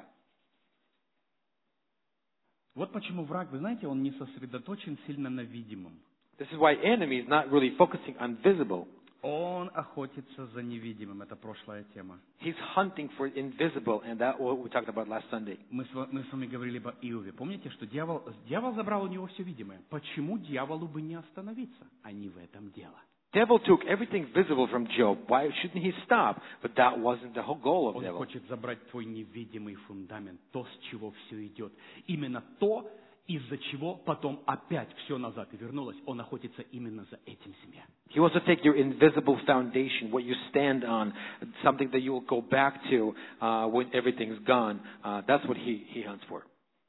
Вот почему враг, вы знаете, он не сосредоточен сильно на видимом. This is why enemy is not really focusing on visible. Он охотится за невидимым. Это прошлая тема. He's hunting for invisible, and that what we talked about last Sunday. Мы с вами говорили об Иове. Помните, что дьявол забрал у него все видимое. Почему дьяволу бы не остановиться? А не в этом дело. Devil took everything visible from Job. Why shouldn't he stop? But that wasn't the whole goal of Он devil. хочет забрать твой невидимый фундамент, то, с чего все идет. Именно то, из-за чего потом опять все назад и вернулось. Он охотится именно за этим, семья. He wants to take your invisible foundation, what you stand on, something that you will go back to when everything's gone. That's what he hunts for.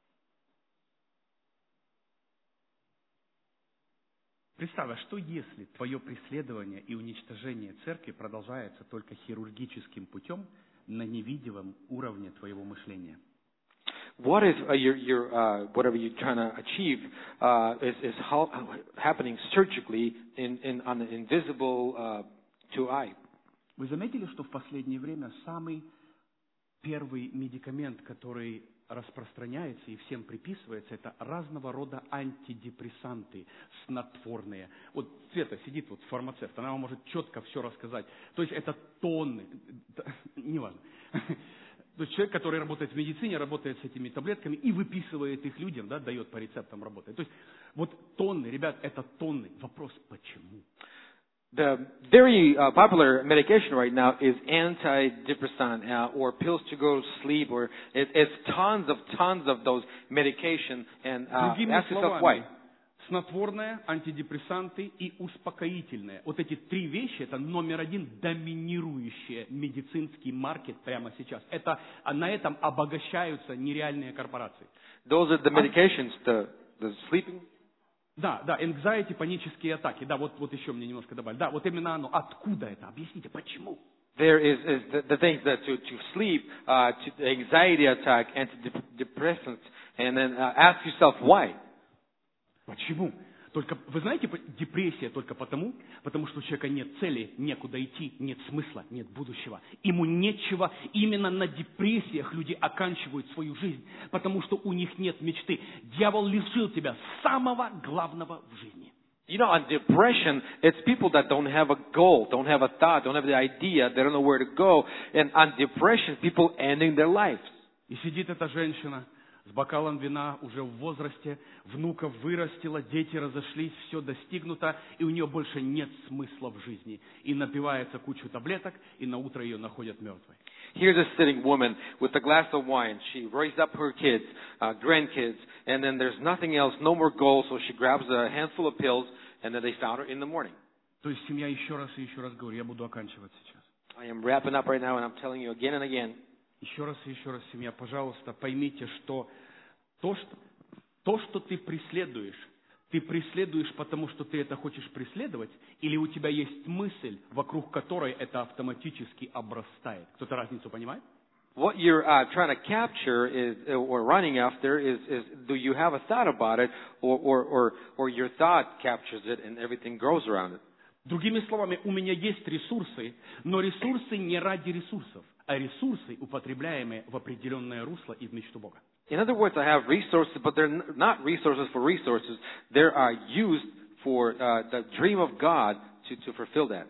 Представь, а что если твое преследование и уничтожение церкви продолжается только хирургическим путем на невидимом уровне твоего мышления? What if whatever you're trying to achieve is happening surgically on the invisible to eye? Вы заметили, что в последнее время самый первый медикамент, который распространяется и всем приписывается, это разного рода антидепрессанты, снотворные. Вот Света сидит, вот фармацевт, она вам может четко все рассказать. То есть это тонны, неважно. То есть человек, который работает в медицине, работает с этими таблетками и выписывает их людям, да, дает по рецептам, работает. То есть вот тонны, ребят, это тонны. Вопрос, почему? The very popular medication right now is antidepressant or pills to go to sleep, or it's tons of those medication. And ask yourself why. Снотворное, антидепрессанты и успокоительное. Вот эти три вещи, это номер один доминирующий медицинский маркет прямо сейчас. Это, на этом обогащаются нереальные корпорации. Those are the medications, the sleeping. Да, anxiety, панические атаки. Да, вот еще мне немножко добавили. Да, вот именно оно. Откуда это? Объясните, почему? There is the things that to sleep, to anxiety attack, antidepressants, and then ask yourself why. Почему? Только, вы знаете, депрессия только потому что у человека нет цели, некуда идти, нет смысла, нет будущего. Ему нечего, именно на депрессиях люди оканчивают свою жизнь, потому что у них нет мечты. Дьявол лишил тебя самого главного в жизни. You know, on depression, it's people that don't have a goal, don't have a thought, don't have the idea, they don't know where to go. And on depression, people ending their lives. И сидит эта женщина с бокалом вина уже в возрасте, внуков вырастила, дети разошлись, все достигнуто, и у нее больше нет смысла в жизни. И напивается кучу таблеток, и на утро ее находят мертвой. Here's a sitting woman with a glass of wine. She raised up her kids, grandkids, and then there's nothing else, no more goals, so she grabs a handful of pills, and then they found her in the morning. То есть семья, еще раз и еще раз говорю, я буду оканчивать сейчас. I am wrapping up right now, and I'm telling you again and again. Еще раз и еще раз, семья, пожалуйста, поймите, что то, что ты преследуешь потому, что ты это хочешь преследовать, или у тебя есть мысль, вокруг которой это автоматически обрастает. Кто-то разницу понимает? What you're trying to capture is, or running after is do you have a thought about it, or your thought captures it and everything grows around it? Другими словами, у меня есть ресурсы, но ресурсы не ради ресурсов, а ресурсы, употребляемые в определенное русло и в мечту Бога. In other words, I have resources, but they're not resources for resources. They are used for the dream of God to fulfill that.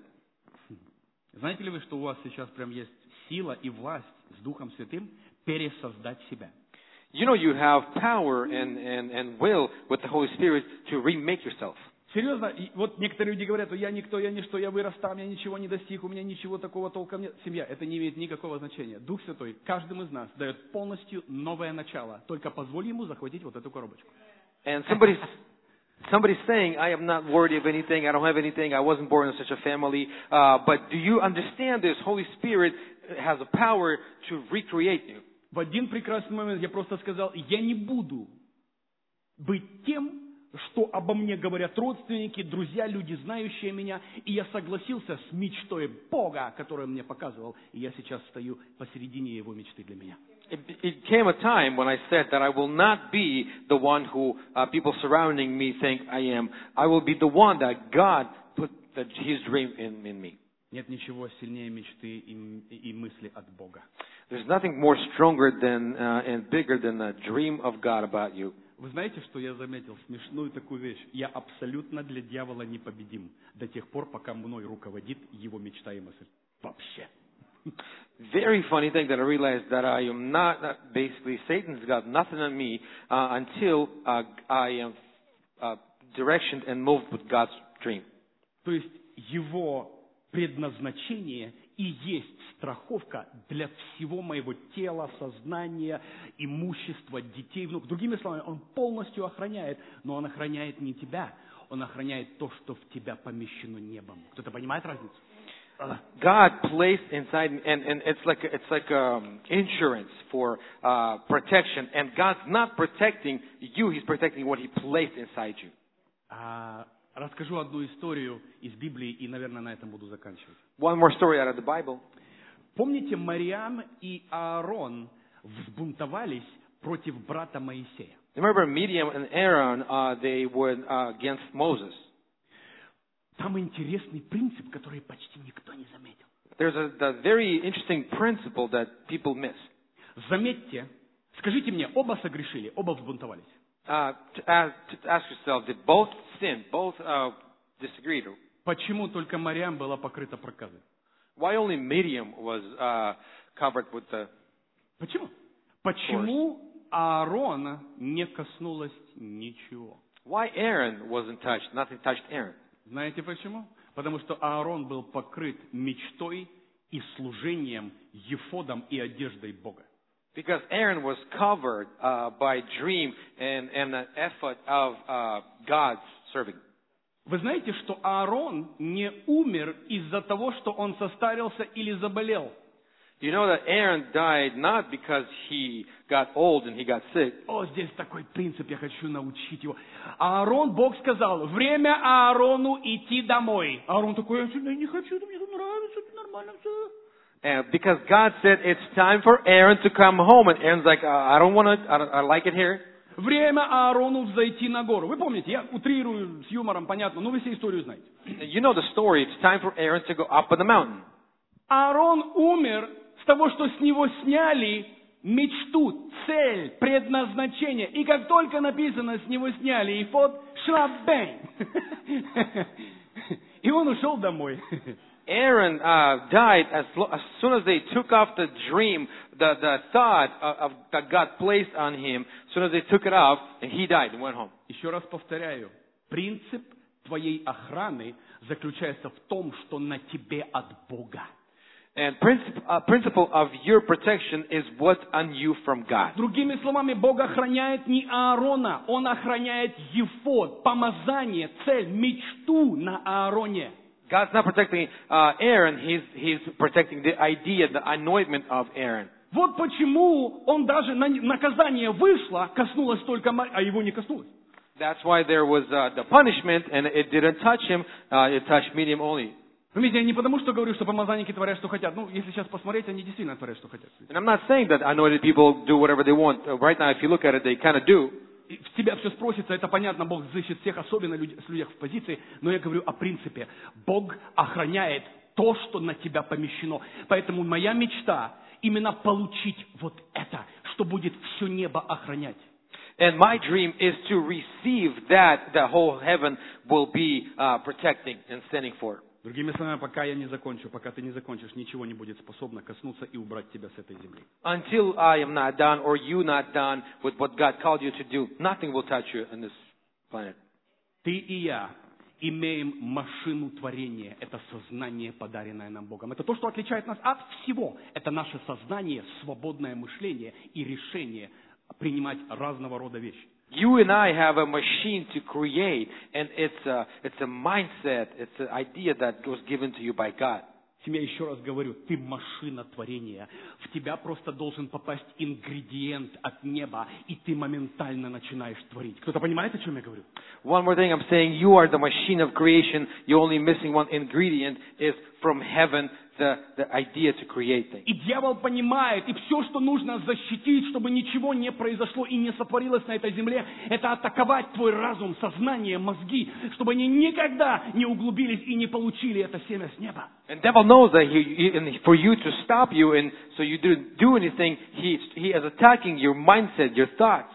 Знаете ли вы, что у вас сейчас прям есть сила и власть с Духом Святым пересоздать себя? You know you have power and will with the Holy Spirit to remake yourself. Серьезно, и вот некоторые люди говорят, я никто, я ничто, я вырос там, я ничего не достиг, у меня ничего такого толком нет. Семья, это не имеет никакого значения. Дух Святой каждому из нас дает полностью новое начало. Только позволь ему захватить вот эту коробочку. And somebody's saying, I am not worthy of anything, I don't have anything, I wasn't born in such a family. But do you understand this? Holy Spirit has a power to recreate you. В один прекрасный момент я просто сказал, я не буду быть тем, что обо мне говорят родственники, друзья, люди, знающие меня, и я согласился с мечтой Бога, которую он мне показывал, и я сейчас стою посередине его мечты для меня. It came a time when I said that I will not be the one who people surrounding me think I am. I will be the one that God put His dream in me. Нет ничего сильнее мечты и мысли от Бога. There's nothing more stronger than and bigger than the dream of God about you. Вы знаете, что я заметил? Смешную такую вещь. Я абсолютно для дьявола непобедим до тех пор, пока мной руководит его мечта и мысль. Вообще. Very funny thing that I realized that I am not, basically Satan's got nothing on me until I am directioned and moved with God's dream. То есть его предназначение и есть страховка для всего моего тела, сознания, имущества, детей, внуков. Другими словами, он полностью охраняет, но он охраняет не тебя, он охраняет то, что в тебя помещено небом. Кто-то понимает разницу? God placed inside, and it's like insurance for protection. And God's not protecting you; He's protecting what He placed inside you. Расскажу одну историю из Библии, и, наверное, на этом буду заканчивать. One more story out of the Bible. Помните, Мариам и Аарон взбунтовались против брата Моисея? Remember, Miriam and Aaron, they were against Moses. Там интересный принцип, который почти никто не заметил. There's a very interesting principle that people miss. Заметьте, скажите мне, оба согрешили, оба взбунтовались. To ask yourself, did both sin, both disagreed? Почему только Мариам была покрыта проказой? Why only Miriam was covered with the... Почему? Почему Аарона не коснулось ничего? Why Aaron wasn't touched? Nothing touched Aaron. Знаете почему? Потому что Аарон был покрыт мечтой и служением, ефодом и одеждой Бога. Because Aaron was covered by dream and an effort of God's serving. Вы знаете, что Аарон не умер из-за того, что он состарился или заболел. You know that Aaron died not because he got old and he got sick. О, здесь такой принцип, я хочу научить его. Аарон, Бог сказал, время Аарону идти домой. Аарон такой, я сюда не хочу, мне тут нравится, это нормально все. And because God said it's time for Aaron to come home, and Aaron's like, I don't want to, I like it here. Время Аарону взойти на гору. Вы помните, я утрирую с юмором, понятно, но вы все историю знаете. You know the story. It's time for Aaron to go up on the mountain. Аарон умер с того, что с него сняли мечту, цель, предназначение. И как только написано, с него сняли эфод, шлаббэнь. И он ушел домой. Aaron died as soon as they took off the dream. the thought that God placed on him, as soon as they took it off, and he died and went home. Еще раз повторяю, принцип твоей охраны заключается в том, что на тебе от Бога. And principle of your protection is what's on you from God. Другими словами, Бог охраняет не Аарона, Он охраняет ефод, помазание, цель, мечту на Аароне. God's not protecting Aaron, he's protecting the idea, the anointment of Aaron. Вот почему он даже наказание вышло, коснулось только Марии, а его не коснулось. That's why there was the punishment, and it didn't touch him, it touched Miriam only. Видите, я не потому, что говорю, что помазанники творят, что хотят. Ну, если сейчас посмотреть, они действительно творят, что хотят. And I'm not saying that anointed people do whatever they want. Right now, if you look at it, they kind of do. В тебя все спросится, это понятно, Бог взыщет всех, особенно с людях в позиции, но я говорю о принципе. Бог охраняет то, что на тебя помещено. Поэтому моя мечта именно получить вот это, что будет все небо охранять. And my dream is to receive that the whole heaven will be protecting and standing for. Другими словами, пока я не закончу, пока ты не закончишь, ничего не будет способно коснуться и убрать тебя с этой земли. Until I am not done or you not done with what God called you to do, nothing will touch you on this planet. Ты и я имеем машину творения. Это сознание, подаренное нам Богом. Это то, что отличает нас от всего. Это наше сознание, свободное мышление и решение принимать разного рода вещи. You and I have a machine to create, and it's a mindset, it's an idea that was given to you by God. Я еще раз говорю, ты машина творения. В тебя просто должен попасть ингредиент от неба, и ты моментально начинаешь творить. Кто-то понимает, о чем я говорю? One more thing I'm saying, you are the machine of creation. You're only missing one ingredient is from heaven, the idea to create things. И дьявол понимает, и все, что нужно защитить, чтобы ничего не произошло и не сотворилось на этой земле, это атаковать твой разум, сознание, мозги, чтобы они никогда не углубились и не получили это семя с неба. And devil knows that for you to stop you and so you don't do anything, he is attacking your mindset, your thoughts.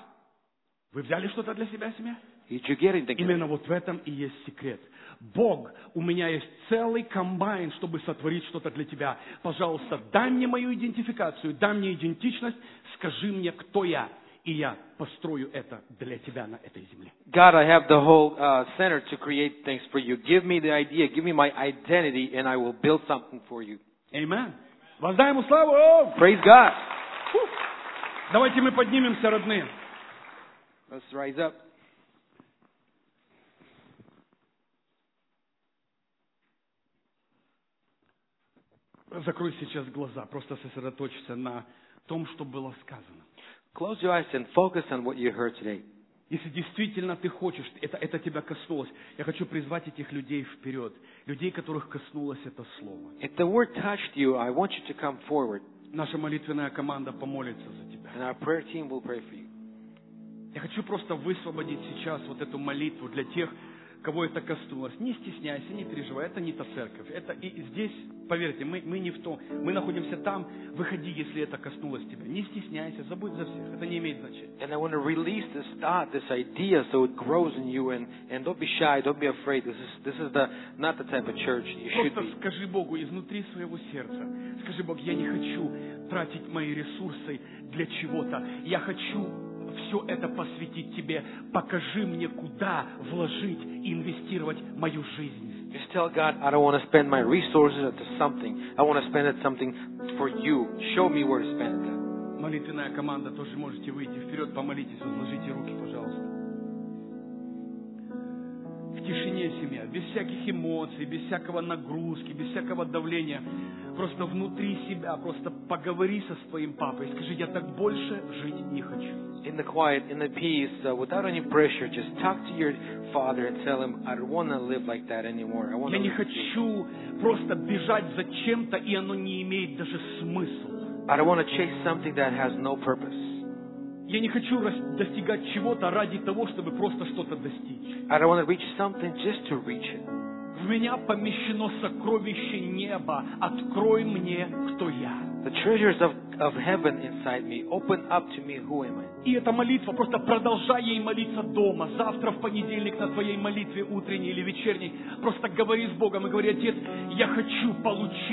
Вы взяли что-то для себя, семья? Did you get anything? Именно вот в этом и есть секрет. Бог, у меня есть целый комбайн, чтобы сотворить что-то для тебя. Пожалуйста, дай мне мою идентификацию, дай мне идентичность, скажи мне, кто я, и я построю это для тебя на этой земле. God, I have the whole center to create things for you. Give me the idea, give me my identity, and I will build something for you. Amen. Воздай ему славу! Praise God. Давайте мы поднимемся, родные. Let's rise up. Закрой сейчас глаза, просто сосредоточься на том, что было сказано. Close your eyes and focus on what you heard today. Если действительно ты хочешь, это тебя коснулось, я хочу призвать этих людей вперед, людей, которых коснулось это слово. If the word touched you, I want you to come forward. Наша молитвенная команда помолится за тебя. And our prayer team will pray for you. Я хочу просто высвободить сейчас вот эту молитву для тех, кого это коснулось. Не стесняйся, не переживай, это не та церковь. Это и здесь, поверьте, мы не в том. Мы находимся там, выходи, если это коснулось тебя. Не стесняйся, забудь за всех, это не имеет значения. And I want to release this thought, this idea, so it grows in you. And don't be shy, don't be afraid. This is not the type of church you should Просто be. скажи Богу изнутри своего сердца. Скажи, Бог, я не хочу тратить мои ресурсы для чего-то. Я хочу все это посвятить Тебе. Покажи мне, куда вложить и инвестировать мою жизнь. Just tell God, I don't want to spend my resources into something. I want to spend it something for you. Show me where to spend it. Молитвенная команда, тоже можете выйти вперед, помолитесь, возложите руки, пожалуйста. В тишине, семья, без всяких эмоций, без всякого нагрузки, без всякого давления. Просто внутри себя, просто поговори со своим папой. Скажи, я так больше жить не хочу. In the quiet, in the peace, without any pressure, just talk to your father and tell him, I don't want to live like that anymore. I want Я to не live with you. хочу просто бежать за чем-то, и оно не имеет даже смысла. I don't want to chase something that has no purpose. Я не хочу достигать чего-то ради того, чтобы просто что-то достичь. I don't want to reach something just to reach it. В меня помещено сокровище неба. Открой мне, кто я. The treasures of heaven inside me, open up to me, who am I? И эта молитва, просто продолжай ей молиться дома. Завтра в понедельник на твоей молитве утренней или вечерней. Просто говори с Богом и говори, Отец, я хочу получить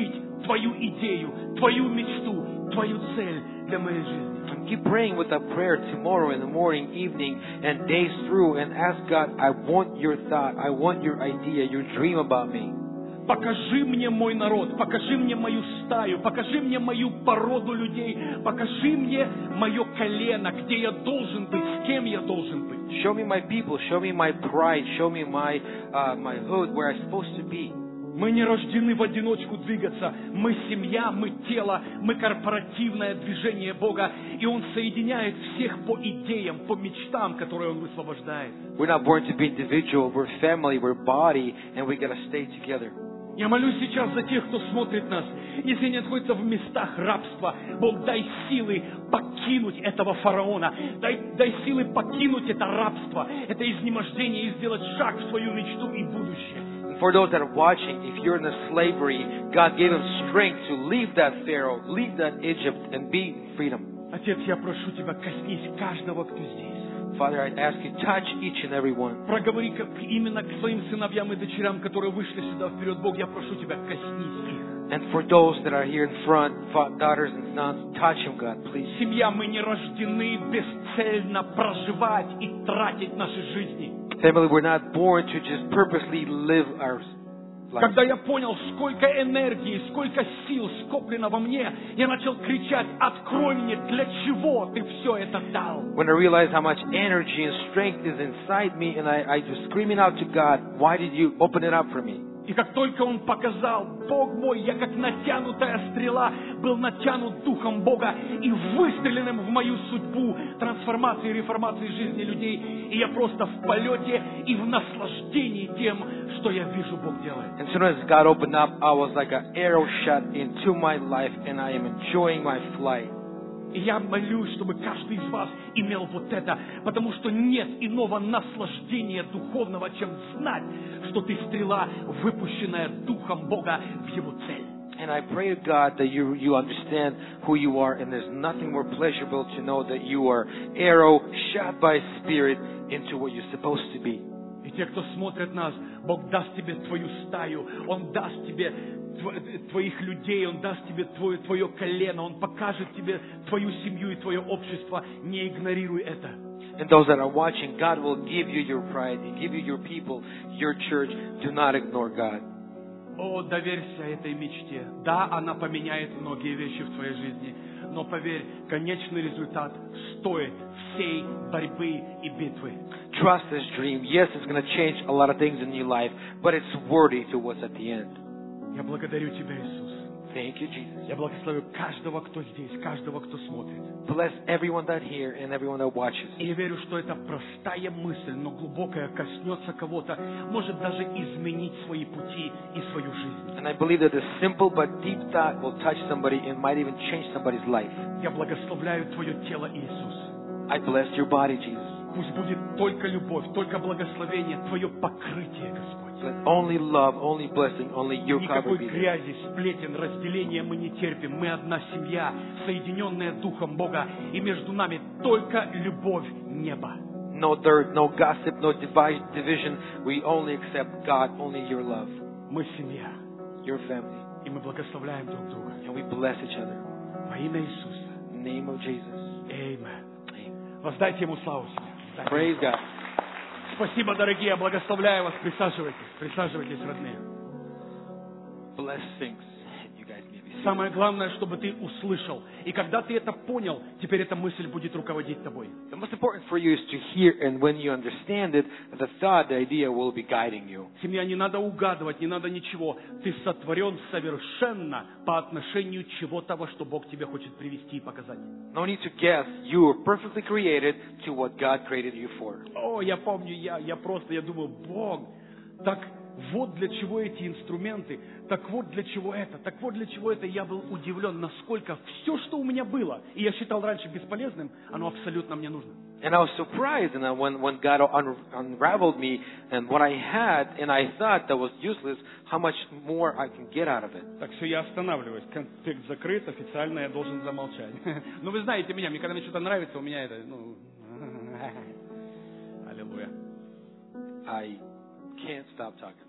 Твою идею, Твою мечту, Твою цель для моей жизни. And keep praying with that prayer tomorrow in the morning, evening, and days through, and ask God, I want your thought, I want your idea, your dream about me. Покажи мне мой народ, покажи мне мою стаю, покажи мне мою породу людей, покажи мне мое колено, где я должен быть, с кем я должен быть. Show me my people, show me my pride, show me my hood, where I'm supposed to be. Мы не рождены в одиночку двигаться. Мы семья, мы тело, мы корпоративное движение Бога. И Он соединяет всех по идеям, по мечтам, которые Он высвобождает. We're not born to be individual, we're family, we're body, and we gotta stay together. Я молюсь сейчас за тех, кто смотрит нас. Если они находятся в местах рабства, Бог, дай силы покинуть этого фараона. Дай силы покинуть это рабство, это изнемождение и сделать шаг в свою мечту и будущее. For those that are watching, if you're in the slavery, God gave them strength to leave that Pharaoh, leave that Egypt, and be in freedom. Отец, я прошу Тебя, коснись каждого, кто здесь. Father, I ask you, touch each and every one. Проговори именно к своим сыновьям и дочерям, которые вышли сюда вперед. Бог, я прошу Тебя, коснись их. And for those that are here in front, daughters and sons, touch them, God, please. Семья, мы не рождены бесцельно проживать и тратить наши жизни. Family, we're not born to just purposely live our life. Когда я понял, сколько энергии, сколько сил скоплено во мне, я начал кричать: открой мне, для чего ты все это дал? When I realized how much energy and strength is inside me, and I was screaming out to God, why did you open it up for me? И как только Он показал, Бог мой, я как натянутая стрела, был натянут Духом Бога и выстреленным в мою судьбу, трансформации и реформации жизни людей. И я просто в полете и в наслаждении тем, что я вижу, Бог делает. And as soon as God opened up, I was like an arrow shot into my life, and I am enjoying my flight. И я молюсь, чтобы каждый из вас имел вот это, потому что нет иного наслаждения духовного, чем знать, что ты стрела, выпущенная Духом Бога в Его цель. And I pray to God that you understand who you are, and there's nothing more pleasurable to know that you are arrow shot by Spirit into what you're supposed to be. И те, кто смотрит нас, Бог даст тебе твою стаю, Он даст тебе твоих людей, Он даст тебе твое колено, Он покажет тебе твою семью и твое общество. Не игнорируй это. And those that are watching, God will give you your pride, He'll give you your people, your church. Do not ignore God. О, доверься этой мечте. Да, она поменяет многие вещи в твоей жизни, но поверь, конечный результат стоит всей борьбы и битвы. Trust this dream. Yes, it's going to change a lot of things in your life, but it's worthy to what's at the end. Я благодарю Тебя, Иисус. Thank you, Jesus. Я благословю каждого, кто здесь, каждого, кто смотрит. Bless everyone that here and everyone that watches. И я верю, что эта простая мысль, но глубокая, коснется кого-то, может даже изменить свои пути и свою жизнь. And I believe that the simple but deep thought will touch somebody and might even change somebody's life. Я благословляю Твое тело, Иисус. I bless your body, Jesus. Пусть будет только любовь, только благословение, Твое покрытие, Господь. Let only love, only blessing, only your cover Никакой be there. грязи, сплетен, разделения мы не терпим. Мы одна семья, соединенная Духом Бога. И между нами только любовь неба. No dirt, no gossip, no division. We only accept God, only your love, Мы семья. your family. И мы благословляем друг друга. And we bless each other. Во имя Иисуса. In the name of Jesus. Amen. Amen. Воздайте Ему славу себе. Praise God. Спасибо, дорогие. Я благословляю вас. Присаживайтесь. Присаживайтесь, родные. Blessings. You guys may be seated. Самое главное, чтобы ты услышал. И когда ты это понял, теперь эта мысль будет руководить тобой. The most important for you is to hear, and when you understand it, the thought, the idea will be guiding you. Семья, не надо угадывать, не надо ничего. Ты сотворен совершенно по отношению чего-то, во что Бог тебе хочет привести и показать. No need to guess. You are perfectly created to what God created you for. О, я помню, я думаю, Бог, так вот для чего эти инструменты, так вот для чего это, так вот для чего это. Я был удивлен, насколько все, что у меня было, и я считал раньше бесполезным, оно абсолютно мне нужно. And I was surprised when God unraveled me and what I had, and I thought that was useless, how much more I can get out of it. Так все, я останавливаюсь. Конспект закрыт, официально я должен замолчать. Ну, вы знаете меня, мне когда мне что-то нравится, у меня это, аллилуйя. I can't stop talking.